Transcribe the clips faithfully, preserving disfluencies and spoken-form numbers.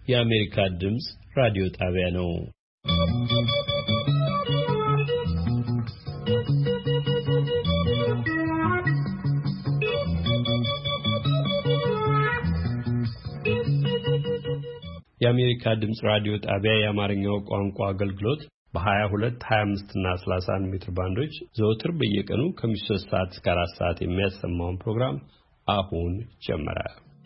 የአሜሪካ ድምጽ ራዲዮ ጣቢያ ነው። የአሜሪካ ድምጽ ራዲዮ ጣቢያ የአማርኛው ቋንቋ አገልግሎት በ22፣ ሃያ አምስት እና ሰላሳ አንድ ሜትር ባንዶች ዘወትር በየቀኑ ከምሽቱ ሶስት ሰዓት እስከ አራት ሰዓት የሚያሰማውን ፕሮግራም አሁን ጀመረ።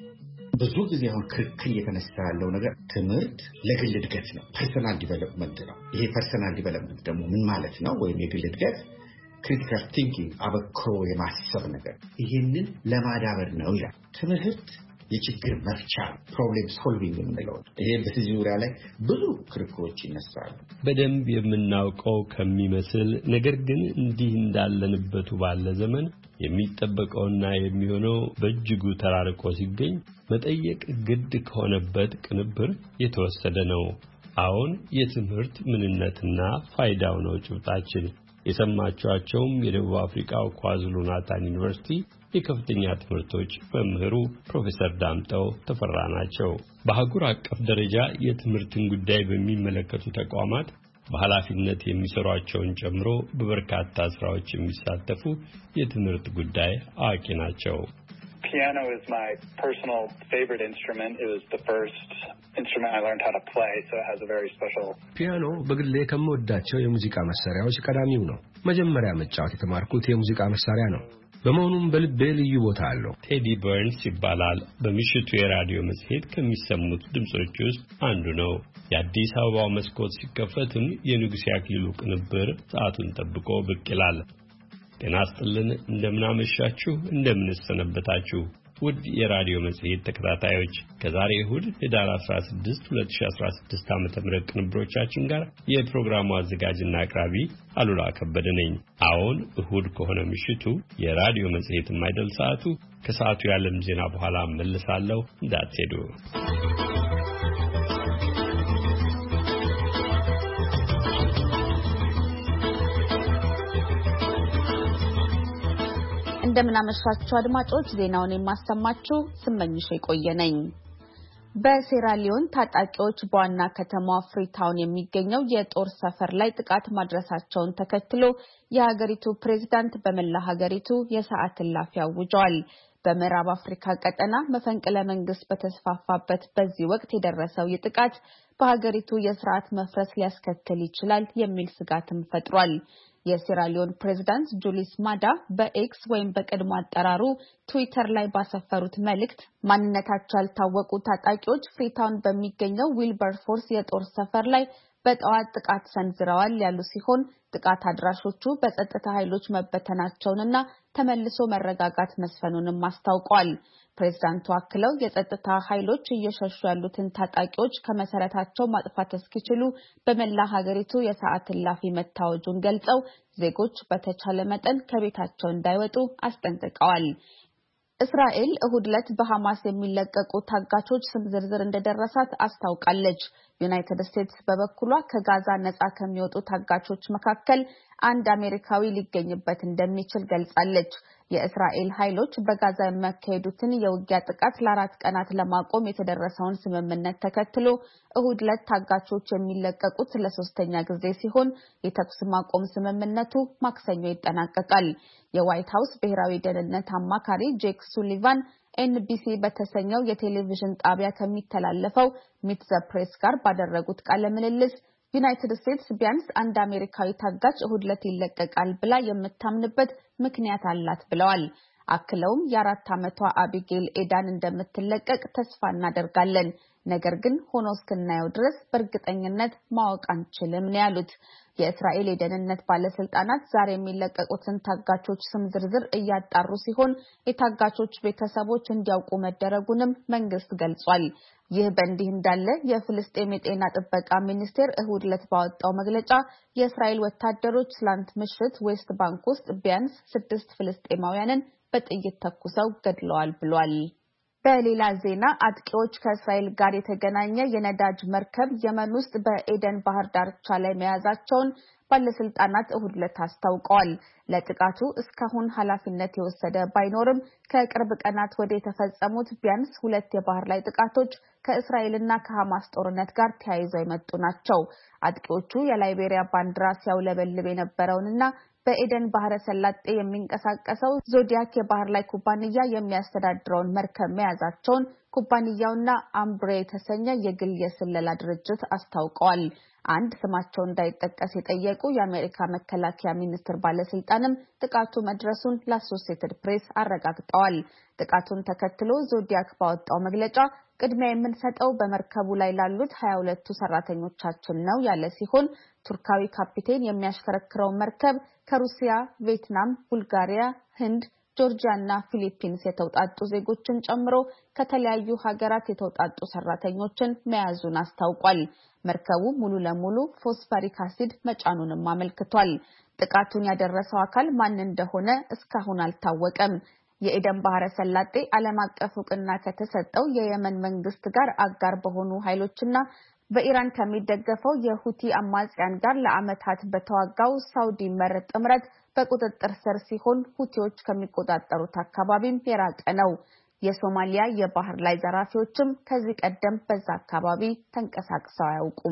ብዙ ጊዜ አሁን ክርክር እየተነሳ ያለው ነገር ትምህርት ለግል እድገት ነው፣ ፐርሰናል ዲቨሎፕመንት ነው። ይሄ ፐርሰናል ዲቨሎፕመንት ደግሞ ምን ማለት ነው? ወይም የግል እድገት ክሪቲካል ቲንኪንግ አበክሮ የማሰብ ነገር ይሄንን ለማዳበር ነው ይላል። ትምህርት የችግር መፍቻ ፕሮብሌም ሶልቪንግ የምንለው ይሄ በዚህ ዙሪያ ላይ ብዙ ክርክሮች ይነሳሉ። በደንብ የምናውቀው ከሚመስል ነገር ግን እንዲህ እንዳለንበት ባለ ዘመን የሚጠበቀውና የሚሆነው በእጅጉ ተራርቆ ሲገኝ መጠየቅ ግድ ከሆነበት ቅንብር የተወሰደ ነው። አሁን የትምህርት ምንነትና ፋይዳው ነው ጭብጣችን። የሰማችኋቸውም የደቡብ አፍሪካው ኳዙሉ ናታል ዩኒቨርሲቲ የከፍተኛ ትምህርቶች መምህሩ ፕሮፌሰር ዳምጠው ተፈራ ናቸው። በአህጉር አቀፍ ደረጃ የትምህርትን ጉዳይ በሚመለከቱ ተቋማት በኃላፊነት የሚሰሯቸውን ጨምሮ በበርካታ ስራዎች የሚሳተፉ የትምህርት ጉዳይ አዋቂ ናቸው። Piano is my personal favorite instrument. It was the first instrument I learned how to play, so it has a very special. ፒያኖ በግሌ ከምወዳቸው የሙዚቃ መሳሪያዎች ቀዳሚው ነው። መጀመሪያ መጫወት የተማርኩት የሙዚቃ መሳሪያ ነው። በመሆኑም በልቤ ልዩ ቦታ አለው። ቴዲ በርንስ ይባላል። በምሽቱ የራዲዮ መጽሔት ከሚሰሙት ድምጾች ውስጥ አንዱ ነው። የአዲስ አበባው መስኮት ሲከፈትም የንጉሴ አክሊሉ ቅንብር ሰዓቱን ጠብቆ ብቅ ይላል። ጤና ይስጥልን፣ እንደምን አመሻችሁ፣ እንደምን ሰነበታችሁ ውድ የራዲዮ መጽሔት ተከታታዮች። ከዛሬ እሁድ ህዳር አስራ ስድስት ሁለት ሺህ አስራ ስድስት ዓመተ ምህረት ቅንብሮቻችን ጋር የፕሮግራሙ አዘጋጅና አቅራቢ አሉላ ከበደ ነኝ። አሁን እሁድ ከሆነ ምሽቱ የራዲዮ መጽሔት የማይደል ሰዓቱ ከሰዓቱ የዓለም ዜና በኋላ መልሳለሁ፣ እንዳትሄዱ። እንደምን አመሻችሁ አድማጮች። ዜናውን የማሰማችሁ ስመኝሽ የቆየነኝ። በሴራሊዮን ታጣቂዎች በዋና ከተማዋ ፍሪታውን የሚገኘው የጦር ሰፈር ላይ ጥቃት ማድረሳቸውን ተከትሎ የሀገሪቱ ፕሬዝዳንት በመላ ሀገሪቱ የሰዓት እላፊ አውጀዋል። በምዕራብ አፍሪካ ቀጠና መፈንቅለ መንግስት በተስፋፋበት በዚህ ወቅት የደረሰው ጥቃት በሀገሪቱ የስርዓት መፍረስ ሊያስከትል ይችላል የሚል ስጋትም ፈጥሯል። የሴራሊዮን ፕሬዝዳንት ጁሊስ ማዳ በኤክስ ወይም በቀድሞ አጠራሩ ትዊተር ላይ ባሰፈሩት መልእክት ማንነታቸው ያልታወቁ ታጣቂዎች ፍሪታውን በሚገኘው ዊልበርፎርስ የጦር ሰፈር ላይ በጠዋት ጥቃት ሰንዝረዋል ያሉ ሲሆን ጥቃት አድራሾቹ በጸጥታ ኃይሎች መበተናቸውንና ተመልሶ መረጋጋት መስፈኑንም አስታውቀዋል። ፕሬዝዳንቱ አክለው የጸጥታ ኃይሎች እየሸሹ ያሉትን ታጣቂዎች ከመሰረታቸው ማጥፋት እስኪችሉ በመላ ሀገሪቱ የሰዓት እላፊ መታወጁን ገልጸው ዜጎች በተቻለ መጠን ከቤታቸው እንዳይወጡ አስጠንቅቀዋል። እስራኤል እሁድ ዕለት በሐማስ የሚለቀቁ ታጋቾች ስም ዝርዝር እንደደረሳት አስታውቃለች። ዩናይትድ ስቴትስ በበኩሏ ከጋዛ ነፃ ከሚወጡ ታጋቾች መካከል አንድ አሜሪካዊ ሊገኝበት እንደሚችል ገልጻለች። የእስራኤል ኃይሎች በጋዛ የሚያካሂዱትን የውጊያ ጥቃት ለአራት ቀናት ለማቆም የተደረሰውን ስምምነት ተከትሎ እሁድ ዕለት ታጋቾች የሚለቀቁት ለሶስተኛ ጊዜ ሲሆን የተኩስ ማቆም ስምምነቱ ማክሰኞ ይጠናቀቃል። የዋይት ሀውስ ብሔራዊ ደህንነት አማካሪ ጄክ ሱሊቫን ኤንቢሲ በተሰኘው የቴሌቪዥን ጣቢያ ከሚተላለፈው ሚት ዘ ፕሬስ ጋር ባደረጉት ቃለ ምልልስ ዩናይትድ ስቴትስ ቢያንስ አንድ አሜሪካዊ ታጋች እሁድ ዕለት ይለቀቃል ብላ የምታምንበት ምክንያት አላት ብለዋል። አክለውም የአራት ዓመቷ አቢጌል ኤዳን እንደምትለቀቅ ተስፋ እናደርጋለን፣ ነገር ግን ሆኖ እስክናየው ድረስ በእርግጠኝነት ማወቅ አንችልም ነው ያሉት። የእስራኤል የደህንነት ባለስልጣናት ዛሬ የሚለቀቁትን ታጋቾች ስም ዝርዝር እያጣሩ ሲሆን የታጋቾች ቤተሰቦች እንዲያውቁ መደረጉንም መንግስት ገልጿል። ይህ በእንዲህ እንዳለ የፍልስጤም የጤና ጥበቃ ሚኒስቴር እሁድ ዕለት ባወጣው መግለጫ የእስራኤል ወታደሮች ትላንት ምሽት ዌስት ባንክ ውስጥ ቢያንስ ስድስት ፍልስጤማውያንን በጥይት ተኩሰው ገድለዋል ብሏል። በሌላ ዜና አጥቂዎች ከእስራኤል ጋር የተገናኘ የነዳጅ መርከብ የመን ውስጥ በኤደን ባህር ዳርቻ ላይ መያዛቸውን ባለስልጣናት እሁድ ዕለት አስታውቀዋል። ለጥቃቱ እስካሁን ኃላፊነት የወሰደ ባይኖርም ከቅርብ ቀናት ወደ የተፈጸሙት ቢያንስ ሁለት የባህር ላይ ጥቃቶች ከእስራኤልና ከሐማስ ጦርነት ጋር ተያይዘው የመጡ ናቸው። አጥቂዎቹ የላይቤሪያ ባንዲራ ሲያውለበልብ የነበረውንና በኤደን ባህረ ሰላጤ የሚንቀሳቀሰው ዞዲያክ የባህር ላይ ኩባንያ የሚያስተዳድረውን መርከብ መያዛቸውን ኩባንያውና አምብሬ የተሰኘ የግል የስለላ ድርጅት አስታውቀዋል። አንድ ስማቸው እንዳይጠቀስ የጠየቁ የአሜሪካ መከላከያ ሚኒስቴር ባለስልጣንም ጥቃቱ መድረሱን ለአሶሲኤትድ ፕሬስ አረጋግጠዋል። ጥቃቱን ተከትሎ ዞዲያክ ባወጣው መግለጫ ቅድሚያ የምንሰጠው በመርከቡ ላይ ላሉት ሀያ ሁለቱ ሰራተኞቻችን ነው ያለ ሲሆን ቱርካዊ ካፒቴን የሚያሽከረክረው መርከብ ከሩሲያ፣ ቪየትናም፣ ቡልጋሪያ፣ ህንድ፣ ጆርጂያ እና ፊሊፒንስ የተውጣጡ ዜጎችን ጨምሮ ከተለያዩ ሀገራት የተውጣጡ ሰራተኞችን መያዙን አስታውቋል። መርከቡ ሙሉ ለሙሉ ፎስፈሪክ አሲድ መጫኑንም አመልክቷል። ጥቃቱን ያደረሰው አካል ማን እንደሆነ እስካሁን አልታወቀም። የኤደን ባህረ ሰላጤ ዓለም አቀፍ እውቅና ከተሰጠው የየመን መንግስት ጋር አጋር በሆኑ ኃይሎችና በኢራን ከሚደገፈው የሁቲ አማጽያን ጋር ለዓመታት በተዋጋው ሳውዲ መር ጥምረት በቁጥጥር ስር ሲሆን ሁቲዎች ከሚቆጣጠሩት አካባቢም የራቀ ነው። የሶማሊያ የባህር ላይ ዘራፊዎችም ከዚህ ቀደም በዛ አካባቢ ተንቀሳቅሰው አያውቁም።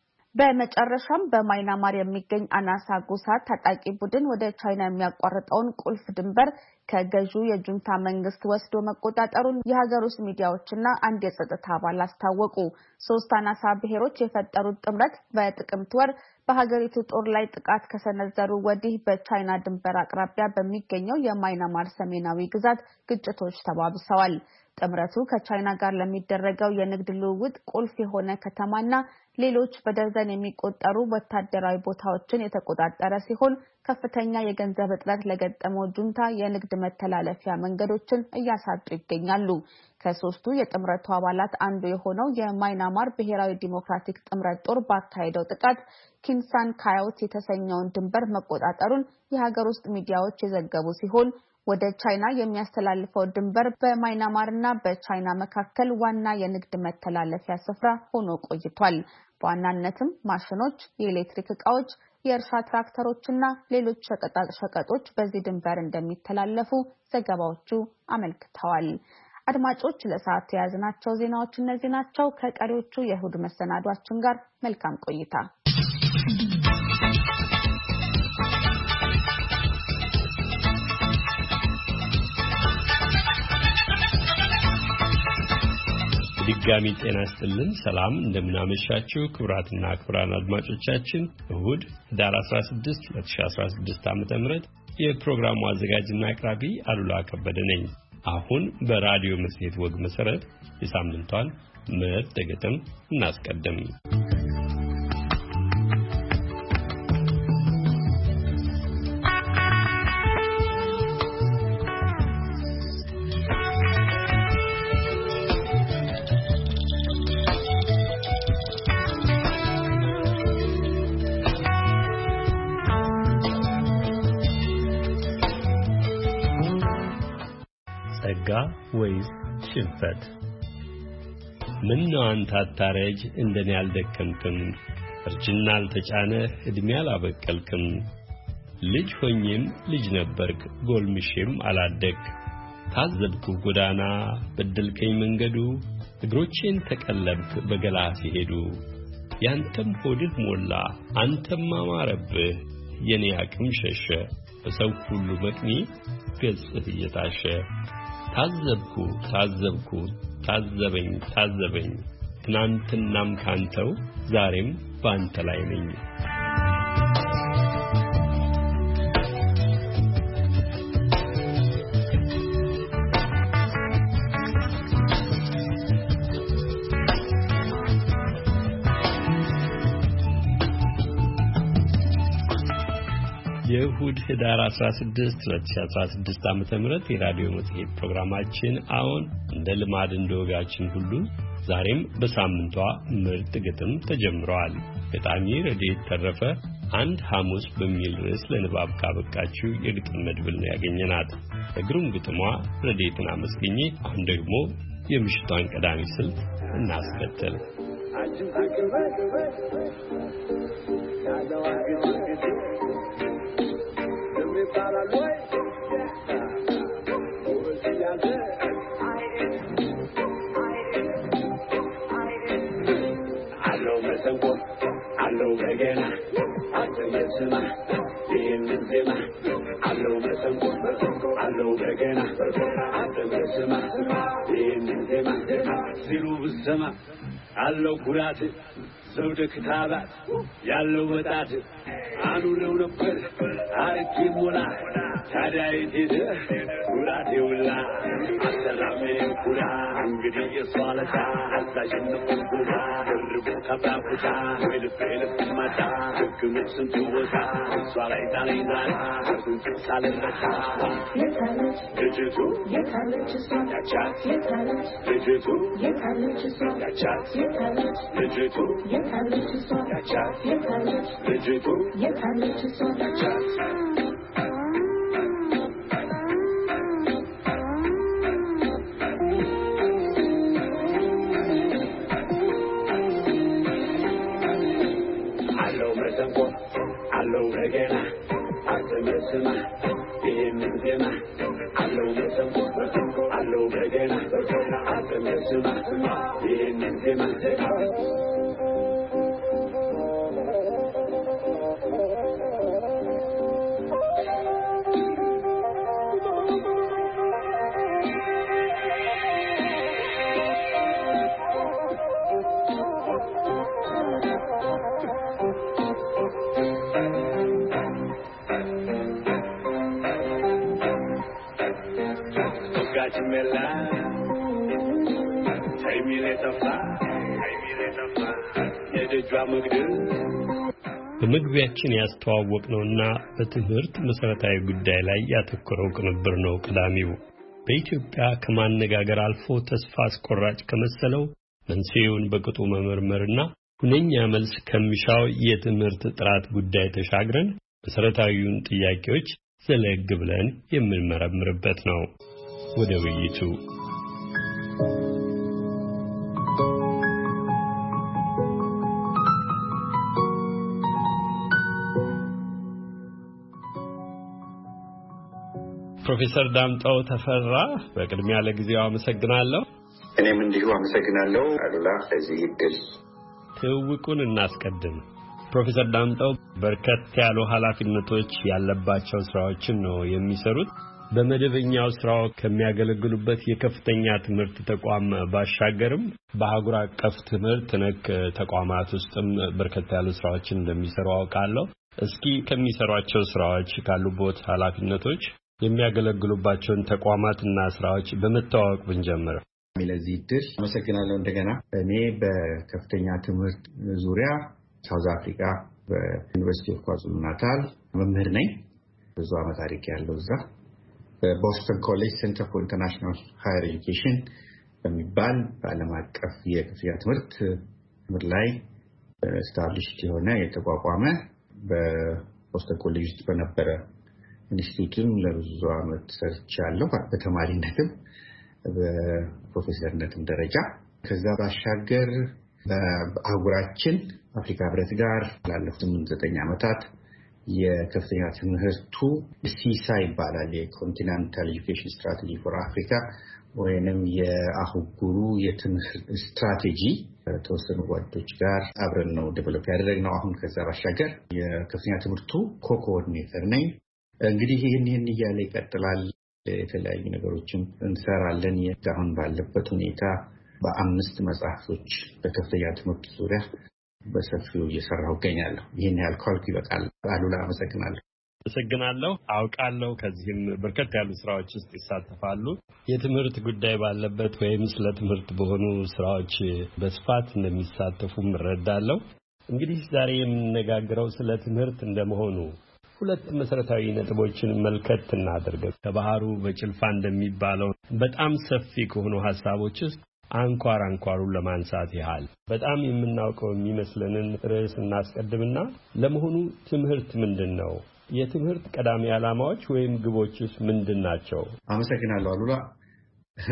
በመጨረሻም በማይናማር የሚገኝ አናሳ ጎሳ ታጣቂ ቡድን ወደ ቻይና የሚያቋርጠውን ቁልፍ ድንበር ከገዢው የጁንታ መንግስት ወስዶ መቆጣጠሩን የሀገር ውስጥ ሚዲያዎችና አንድ የጸጥታ አባል አስታወቁ። ሶስት አናሳ ብሔሮች የፈጠሩት ጥምረት በጥቅምት ወር በሀገሪቱ ጦር ላይ ጥቃት ከሰነዘሩ ወዲህ በቻይና ድንበር አቅራቢያ በሚገኘው የማይናማር ሰሜናዊ ግዛት ግጭቶች ተባብሰዋል። ጥምረቱ ከቻይና ጋር ለሚደረገው የንግድ ልውውጥ ቁልፍ የሆነ ከተማና ሌሎች በደርዘን የሚቆጠሩ ወታደራዊ ቦታዎችን የተቆጣጠረ ሲሆን ከፍተኛ የገንዘብ እጥረት ለገጠመው ጁንታ የንግድ መተላለፊያ መንገዶችን እያሳጡ ይገኛሉ። ከሶስቱ የጥምረቱ አባላት አንዱ የሆነው የማይናማር ብሔራዊ ዲሞክራቲክ ጥምረት ጦር ባካሄደው ጥቃት ኪንሳን ካዮት የተሰኘውን ድንበር መቆጣጠሩን የሀገር ውስጥ ሚዲያዎች የዘገቡ ሲሆን ወደ ቻይና የሚያስተላልፈው ድንበር በማይናማርና በቻይና መካከል ዋና የንግድ መተላለፊያ ስፍራ ሆኖ ቆይቷል። በዋናነትም ማሽኖች፣ የኤሌክትሪክ ዕቃዎች፣ የእርሻ ትራክተሮችና ሌሎች ሸቀጣ ሸቀጦች በዚህ ድንበር እንደሚተላለፉ ዘገባዎቹ አመልክተዋል። አድማጮች ለሰዓቱ የያዝናቸው ዜናዎች እነዚህ ናቸው። ከቀሪዎቹ የእሁድ መሰናዷችን ጋር መልካም ቆይታ። ድጋሚ ጤና ይስጥልን። ሰላም እንደምናመሻችሁ ክቡራትና ክቡራን አድማጮቻችን እሁድ ህዳር አስራ ስድስት ሁለት ሺህ አስራ ስድስት ዓመተ ምህረት የፕሮግራሙ አዘጋጅና አቅራቢ አሉላ ከበደ ነኝ። አሁን በራዲዮ መጽሔት ወግ መሰረት የሳምንቷን ምርጥ ግጥም እናስቀድም። ጸጋ ወይስ ሽንፈት? ምን ነው አንተ አታረጅ እንደኔ ያልደከምክም፣ እርጅና አልተጫነህ እድሜ አላበቀልክም። ልጅ ሆኜም ልጅ ነበርክ ጎልምሼም አላደግ። ታዘብኩ ጎዳና በደልከኝ መንገዱ፣ እግሮቼን ተቀለብክ በገላ ሲሄዱ። ያንተም ሆድህ ሞላ አንተም አማረብህ፣ የኔ አቅም ሸሸ በሰው ሁሉ መቅኒ ገጽህ እየታሸ። ታዘብኩ ታዘብኩ ታዘበኝ ታዘበኝ፣ ትናንትናም ካንተው ዛሬም ባንተ ላይ ነኝ። የእሁድ ህዳር አስራ ስድስት ሁለት ሺህ አስራ ስድስት ዓመተ ምህረት የራዲዮ መጽሔት ፕሮግራማችን አሁን እንደ ልማድ እንደወጋችን ሁሉ ዛሬም በሳምንቷ ምርጥ ግጥም ተጀምሯል። ገጣሚ ረድኤት ተረፈ አንድ ሐሙስ በሚል ርዕስ ለንባብ ካበቃችው የግጥም መድብል ነው ያገኘናት። በግሩም ግጥሟ ረድኤትን አመስግኜ አሁን ደግሞ የምሽቷን ቀዳሚ ስልት እናስከተል። Allo begena, allo yesema, yemzema, allo mesengo, allo begena, allo yesema, yemzema, siru bsema, allo kurat, ዘውደ ክታባት ያለው ወጣት አኑረው ነበር አርኪ ሞላ ታዲያ የቴደ ኩራት ይውላ አሰላሜ ኩራ እንግዲህ የሷለታ አዛዥነት ኩራ ድርቡ ከባቡታ ወልፍ ልፍ ማታ ህግም ስንቱ ወጣ እሷ ላይ ጣለኝ ዛሬ ስንቱ ሳልረታ ልጅቱ የታለች እሷ ያቻት የታለች ልጅቱ የታለች እሷ ያቻት የታለች ልጅቱ የታለች እሷ ያቻት የታለች ልጅቱ የታለች እሷ ያቻት Again, after missing my being in dinner, I know missing what I know again, after missing my being in dinner. Mela, tell me let us fly, tell me let us fly. Yeah, the drama good. በመግቢያችን ያስተዋወቅነውና በትምህርት መሰረታዊ ጉዳይ ላይ ያተኮረው ቅንብር ነው ቀዳሚው። በኢትዮጵያ ከማነጋገር አልፎ ተስፋ አስቆራጭ ከመሰለው መንስኤውን በቅጡ መመርመርና ሁነኛ መልስ ከሚሻው የትምህርት ጥራት ጉዳይ ተሻግረን መሰረታዊውን ጥያቄዎች ዘለግ ብለን የምንመረምርበት ነው። ወደ ውይይቱ ፕሮፌሰር ዳምጠው ተፈራ በቅድሚያ ለጊዜው አመሰግናለሁ። እኔም እንዲሁ አመሰግናለሁ አሉላ ለዚህ እድል። ትውውቁን እናስቀድም። ፕሮፌሰር ዳምጠው በርከት ያሉ ኃላፊነቶች ያለባቸው ስራዎችን ነው የሚሰሩት። በመደበኛው ስራው ከሚያገለግሉበት የከፍተኛ ትምህርት ተቋም ባሻገርም በአህጉር አቀፍ ትምህርት ነክ ተቋማት ውስጥም በርከት ያሉ ስራዎችን እንደሚሰሩ አውቃለሁ። እስኪ ከሚሰሯቸው ስራዎች ካሉበት ኃላፊነቶች የሚያገለግሉባቸውን ተቋማትና ስራዎች በመተዋወቅ ብንጀምር። ለዚህ ድል አመሰግናለሁ እንደገና። እኔ በከፍተኛ ትምህርት ዙሪያ ሳውዝ አፍሪካ በዩኒቨርሲቲ ኦፍ ኳዙሉ ናታል መምህር ነኝ። ብዙ ዓመት ታሪክ ያለው እዛ በቦስተን ኮሌጅ ሴንተር ፎር ኢንተርናሽናል ሃየር ኤጁኬሽን በሚባል በዓለም አቀፍ የከፍተኛ ትምህርት ምር ላይ ስታብሊሽድ የሆነ የተቋቋመ በቦስተን ኮሌጅ ውስጥ በነበረ ኢንስቲትዩትም ለብዙ ዓመት ሰርቻለሁ። በተማሪነትም በፕሮፌሰርነትም ደረጃ። ከዛ ባሻገር በአህጉራችን አፍሪካ ህብረት ጋር ላለፉት ዘጠኝ ዓመታት የከፍተኛ ትምህርቱ ሲሳ ይባላል የኮንቲኔንታል ኤጁኬሽን ስትራቴጂ ፎር አፍሪካ ወይንም የአህጉሩ የትምህርት ስትራቴጂ ተወሰኑ ጓዶች ጋር አብረን ነው ዴቨሎፕ ያደረግነው። አሁን ከዛ ባሻገር የከፍተኛ ትምህርቱ ኮኮኦርዲኔተር ነኝ። እንግዲህ ይህን ይህን እያለ ይቀጥላል። የተለያዩ ነገሮችን እንሰራለን። አሁን ባለበት ሁኔታ በአምስት መጽሐፎች በከፍተኛ ትምህርት ዙሪያ በሰፊው እየሰራሁ እገኛለሁ። ይህን ያህል ካልኩ ይበቃል። አሉላ አመሰግናለሁ። አመሰግናለሁ። አውቃለሁ ከዚህም በርከት ያሉ ስራዎች ውስጥ ይሳተፋሉ። የትምህርት ጉዳይ ባለበት ወይም ስለ ትምህርት በሆኑ ስራዎች በስፋት እንደሚሳተፉ እረዳለሁ። እንግዲህ ዛሬ የምንነጋገረው ስለ ትምህርት እንደመሆኑ ሁለት መሰረታዊ ነጥቦችን መልከት እናድርግ። ከባህሩ በጭልፋ እንደሚባለው በጣም ሰፊ ከሆኑ ሐሳቦች ውስጥ አንኳር አንኳሩን ለማንሳት ያህል በጣም የምናውቀው የሚመስለንን ርዕስ እናስቀድምና ለመሆኑ ትምህርት ምንድነው? የትምህርት ቀዳሚ ዓላማዎች ወይም ግቦችስ ምንድናቸው? አመሰግናለሁ አሉላ።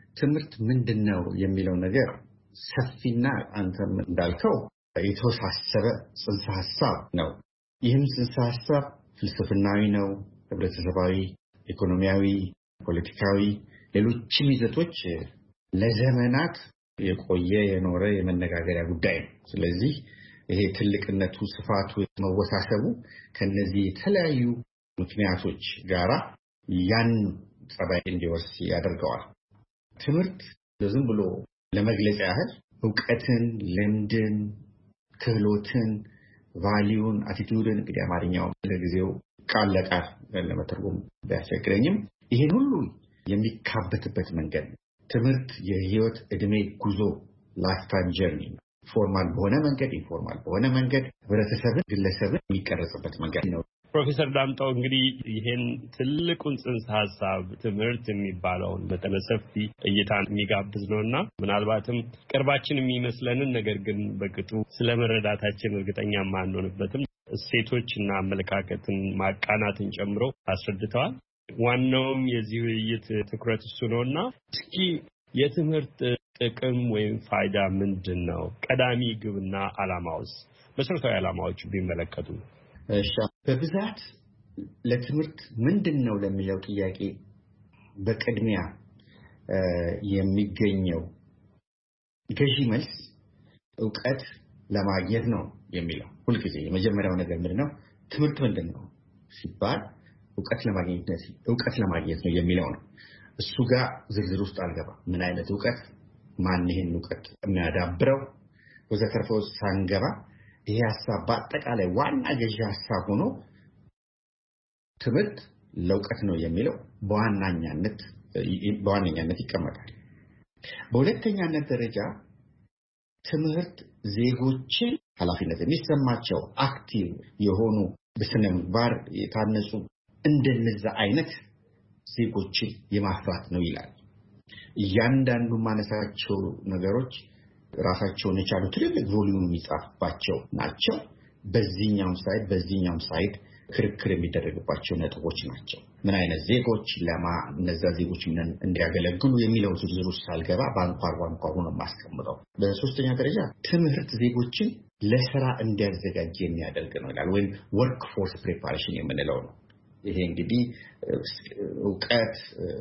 ትምህርት ምንድነው የሚለው ነገር ሰፊና አንተም እንዳልከው የተወሳሰበ ጽንሰ ሐሳብ ነው። ይህም ጽንሰ ሐሳብ ፍልስፍናዊ ነው፣ ህብረተሰባዊ፣ ኢኮኖሚያዊ፣ ፖለቲካዊ፣ ሌሎችም ይዘቶች ለዘመናት የቆየ የኖረ የመነጋገሪያ ጉዳይ ነው። ስለዚህ ይሄ ትልቅነቱ፣ ስፋቱ፣ መወሳሰቡ ከነዚህ የተለያዩ ምክንያቶች ጋራ ያን ጸባይ እንዲወርስ ያደርገዋል። ትምህርት ዝም ብሎ ለመግለጽ ያህል ዕውቀትን፣ ልምድን፣ ክህሎትን፣ ቫልዩን፣ አቲቲዩድን እንግዲህ አማርኛው ለጊዜው ቃል ለቃል ለመተርጎም ቢያስቸግረኝም ይሄን ሁሉ የሚካበትበት መንገድ ነው። ትምህርት የህይወት እድሜ ጉዞ ላይፍታይም ጀርኒ ነው። ፎርማል በሆነ መንገድ፣ ኢንፎርማል በሆነ መንገድ ህብረተሰብን፣ ግለሰብን የሚቀረጽበት መንገድ ነው። ፕሮፌሰር ዳምጠው እንግዲህ ይሄን ትልቁን ጽንሰ ሐሳብ ትምህርት የሚባለውን መጠነ ሰፊ እይታን የሚጋብዝ ነውና ምናልባትም ቅርባችን የሚመስለንን ነገር ግን በቅጡ ስለመረዳታችን እርግጠኛ ማንሆንበትም እሴቶችና አመለካከትን ማቃናትን ጨምሮ አስረድተዋል። ዋናውም የዚህ ውይይት ትኩረት እሱ ነውና እስኪ የትምህርት ጥቅም ወይም ፋይዳ ምንድን ነው? ቀዳሚ ግብና ዓላማውስ? መሰረታዊ ዓላማዎች ቢመለከቱ። እሺ፣ በብዛት ለትምህርት ምንድነው ለሚለው ጥያቄ በቅድሚያ የሚገኘው ገዢ መልስ ዕውቀት ለማግኘት ነው የሚለው። ሁልጊዜ የመጀመሪያው ነገር ምንድነው? ትምህርት ምንድነው ሲባል ዕውቀት ለማግኘት ዕውቀት ለማግኘት ነው የሚለው ነው። እሱ ጋር ዝርዝር ውስጥ አልገባ። ምን አይነት ዕውቀት፣ ማን ይሄን ዕውቀት የሚያዳብረው ወዘተርፈው ሳንገባ ይሄ ሐሳብ በአጠቃላይ ዋና ገዢ ሐሳብ ሆኖ ትምህርት ለዕውቀት ነው የሚለው በዋናኛነት በዋናኛነት ይቀመጣል። በሁለተኛነት ደረጃ ትምህርት ዜጎችን ኃላፊነት የሚሰማቸው አክቲቭ የሆኑ በስነ ምግባር የታነጹ እንደነዛ አይነት ዜጎችን የማፍራት ነው ይላል። እያንዳንዱ ማነሳቸው ነገሮች ራሳቸውን የቻሉ ትልልቅ ቮሊዩም የሚጻፍባቸው ናቸው። በዚህኛው ሳይድ በዚህኛው ሳይድ ክርክር የሚደረግባቸው ነጥቦች ናቸው። ምን አይነት ዜጎች ለማ እነዛ ዜጎች ምን እንዲያገለግሉ የሚለው ዝርዝር ውስጥ ሳልገባ ባንኳር ባንኳር ሆኖ ማስቀምጠው። በሶስተኛ ደረጃ ትምህርት ዜጎችን ለስራ እንዲያዘጋጅ የሚያደርግ ነው ይላል። ወይም ወርክ ፎርስ ፕሪፓሬሽን የምንለው ነው። ይሄ እንግዲህ ዕውቀት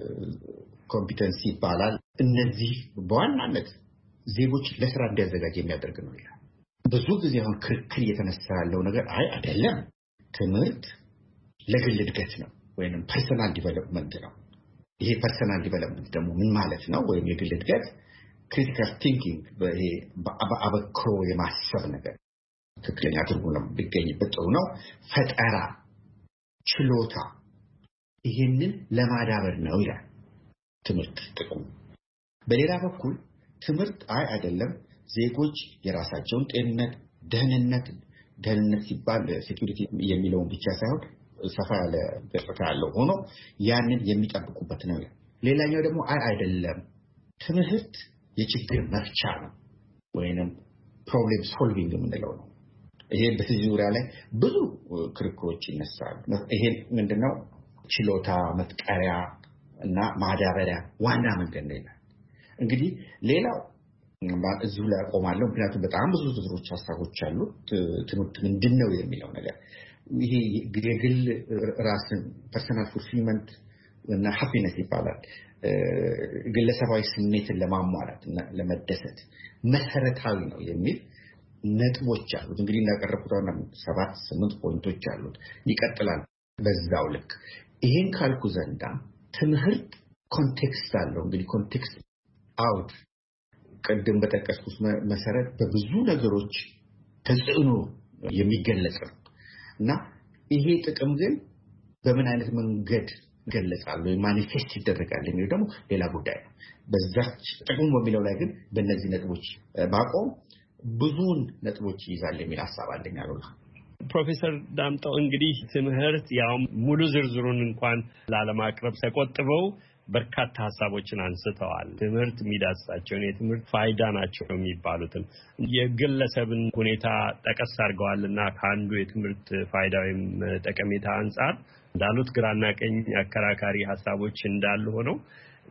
ኮምፒተንሲ ይባላል። እነዚህ በዋናነት ዜጎች ለስራ እንዲያዘጋጅ የሚያደርግ ነው ይላል። ብዙ ጊዜ አሁን ክርክር እየተነሳ ያለው ነገር አይ አይደለም፣ ትምህርት ለግል እድገት ነው ወይንም ፐርሰናል ዲቨሎፕመንት ነው። ይሄ ፐርሰናል ዲቨሎፕመንት ደግሞ ምን ማለት ነው? ወይም የግል እድገት ክሪቲካል ቲንኪንግ፣ ይሄ በአበክሮ የማሰብ ነገር ትክክለኛ ትርጉም ቢገኝበት ጥሩ ነው። ፈጠራ፣ ችሎታ፣ ይሄንን ለማዳበር ነው ይላል ትምህርት ጥቅሙ። በሌላ በኩል ትምህርት አይ አይደለም ዜጎች የራሳቸውን ጤንነት፣ ደህንነት ደህንነት ሲባል ሴኩሪቲ የሚለውን ብቻ ሳይሆን ሰፋ ያለ ገጽታ ያለው ሆኖ ያንን የሚጠብቁበት ነው። ሌላኛው ደግሞ አይ አይደለም ትምህርት የችግር መፍቻ ነው ወይንም ፕሮብሌም ሶልቪንግ የምንለው ነው። ይሄ በዚህ ዙሪያ ላይ ብዙ ክርክሮች ይነሳሉ። ይሄ ምንድነው? ችሎታ መፍጠሪያ እና ማዳበሪያ ዋና መንገድ ነው ይላል። እንግዲህ ሌላው እዚሁ ላይ አቆማለሁ፣ ምክንያቱም በጣም ብዙ ዝርዝሮች ሐሳቦች አሉ። ትምህርት ምንድነው የሚለው ነገር ይሄ የግል ራስን ፐርሰናል ፉልፊልመንት እና ሃፒነስ ይባላል። ግለሰባዊ ስሜትን ለማሟላት እና ለመደሰት መሰረታዊ ነው የሚል ነጥቦች አሉት። እንግዲህ እንዳቀረብኩት አሁን ሰባት ስምንት ፖይንቶች አሉት። ይቀጥላል በዛው ልክ። ይሄን ካልኩ ዘንዳ ትምህርት ኮንቴክስት አለው። እንግዲህ ኮንቴክስት አውት ቀደም በተጠቀስኩት መሰረት በብዙ ነገሮች ተጽዕኖ የሚገለጽ ነው እና ይሄ ጥቅም ግን በምን አይነት መንገድ ይገለጻል ወይ ማኒፌስት ይደረጋል የሚለው ደግሞ ሌላ ጉዳይ ነው። በዛች ጥቅሙ በሚለው ላይ ግን በእነዚህ ነጥቦች ባቆም ብዙውን ነጥቦች ይይዛል የሚል ሐሳብ አለኝ አሉላ። ፕሮፌሰር ዳምጠው እንግዲህ ትምህርት ያው ሙሉ ዝርዝሩን እንኳን ላለማቅረብ ተቆጥበው በርካታ ሐሳቦችን አንስተዋል። ትምህርት የሚዳስሳቸውን የትምህርት ፋይዳ ናቸው የሚባሉትን የግለሰብን ሁኔታ ጠቀስ አድርገዋልና ከአንዱ የትምህርት ፋይዳ ወይም ጠቀሜታ አንጻር እንዳሉት ግራና ቀኝ አከራካሪ ሐሳቦች እንዳሉ ሆነው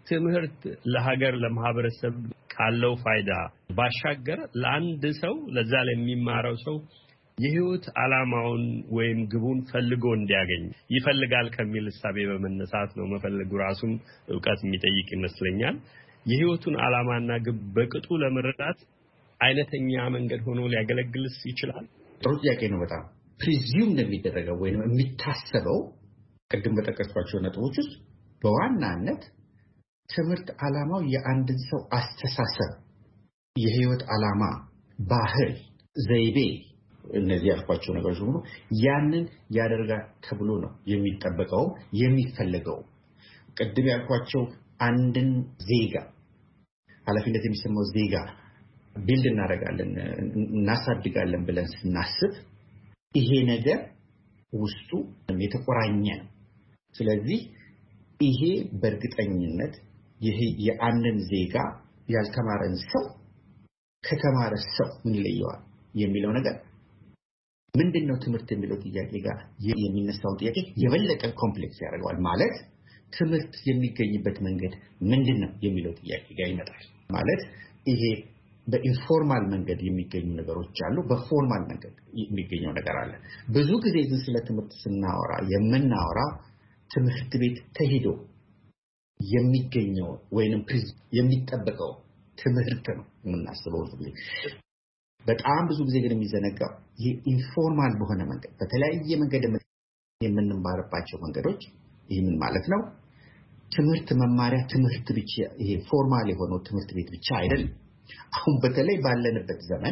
ትምህርት ለሀገር ለማህበረሰብ ካለው ፋይዳ ባሻገር ለአንድ ሰው ለዛ ለሚማረው ሰው የህይወት ዓላማውን ወይም ግቡን ፈልጎ እንዲያገኝ ይፈልጋል ከሚል እሳቤ በመነሳት ነው። መፈለጉ ራሱም ዕውቀት የሚጠይቅ ይመስለኛል። የህይወቱን ዓላማና ግብ በቅጡ ለመረዳት አይነተኛ መንገድ ሆኖ ሊያገለግልስ ይችላል። ጥሩ ጥያቄ ነው። በጣም ፕሪዚዩም እንደሚደረገው ወይም የሚታሰበው ቅድም በጠቀስኳቸው ነጥቦች ውስጥ በዋናነት ትምህርት ዓላማው የአንድን ሰው አስተሳሰብ፣ የህይወት ዓላማ፣ ባህል፣ ዘይቤ እነዚህ ያልኳቸው ነገሮች ሁሉ ያንን ያደርጋል ተብሎ ነው የሚጠበቀው የሚፈልገው። ቅድም ያልኳቸው አንድን ዜጋ ኃላፊነት የሚሰማው ዜጋ ቢልድ እናደርጋለን እናሳድጋለን ብለን ስናስብ ይሄ ነገር ውስጡ የተቆራኘ ነው። ስለዚህ ይሄ በእርግጠኝነት ይሄ የአንድን ዜጋ ያልተማረን ሰው ከተማረ ሰው ምን ይለየዋል የሚለው ነገር ምንድነው ትምህርት የሚለው ጥያቄ ጋር የሚነሳው ጥያቄ የበለጠ ኮምፕሌክስ ያደርገዋል። ማለት ትምህርት የሚገኝበት መንገድ ምንድነው የሚለው ጥያቄ ጋር ይመጣል። ማለት ይሄ በኢንፎርማል መንገድ የሚገኙ ነገሮች አሉ፣ በፎርማል መንገድ የሚገኘው ነገር አለ። ብዙ ጊዜ ግን ስለ ትምህርት ስናወራ የምናወራ ትምህርት ቤት ተሄዶ የሚገኘው ወይንም የሚጠበቀው ትምህርት ነው የምናስበው። በጣም ብዙ ጊዜ ግን የሚዘነጋው ይሄ ኢንፎርማል በሆነ መንገድ በተለያየ መንገድ የምንማርባቸው መንገዶች ይሄ ምን ማለት ነው? ትምህርት መማሪያ ትምህርት ብቻ ይሄ ፎርማል የሆነው ትምህርት ቤት ብቻ አይደለም። አሁን በተለይ ባለንበት ዘመን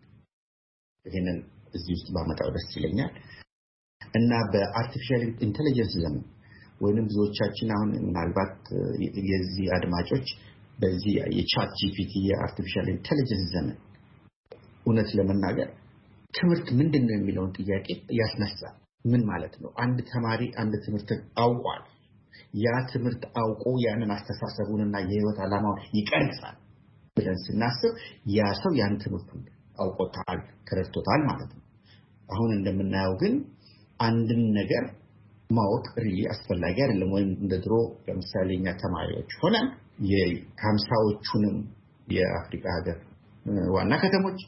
ይሄንን እዚህ ውስጥ ባመጣው ደስ ይለኛል እና በአርቲፊሻል ኢንተለጀንስ ዘመን ወይንም ብዙዎቻችን አሁን ምናልባት የዚህ አድማጮች በዚህ የቻት ጂፒቲ የአርቲፊሻል ኢንተለጀንስ ዘመን እውነት ለመናገር ትምህርት ምንድነው የሚለውን ጥያቄ ያስነሳል። ምን ማለት ነው? አንድ ተማሪ አንድ ትምህርት አውቋል። ያ ትምህርት አውቆ ያንን አስተሳሰቡንና የህይወት ዓላማውን ይቀርጻል ብለን ስናስብ ያ ሰው ያን ትምህርቱን አውቆታል፣ ተረድቶታል ማለት ነው። አሁን እንደምናየው ግን አንድን ነገር ማወቅ ሪሊ አስፈላጊ አይደለም። ወይም እንደድሮ ለምሳሌ እኛ ተማሪዎች ሆነን የሀምሳዎቹንም የአፍሪካ ሀገር ዋና ከተሞች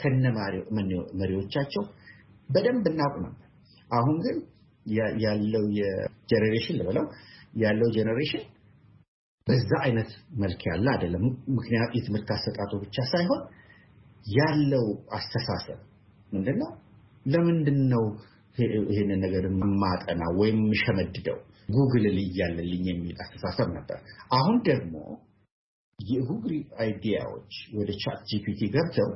ከነመሪዎቻቸው በደንብ እናውቅ ነበር። አሁን ግን ያለው የጀነሬሽን ለበለው ያለው ጀነሬሽን በዛ አይነት መልክ ያለ አይደለም። ምክንያቱም የትምህርት አሰጣጡ ብቻ ሳይሆን ያለው አስተሳሰብ ምንድነው? ለምንድነው ይሄንን ነገር ማጠና ወይም ሸመድደው ጉግል ላይ ያለልኝ የሚል አስተሳሰብ ነበር። አሁን ደግሞ የጉግል አይዲያዎች ወደ ቻት ጂፒቲ ገብተው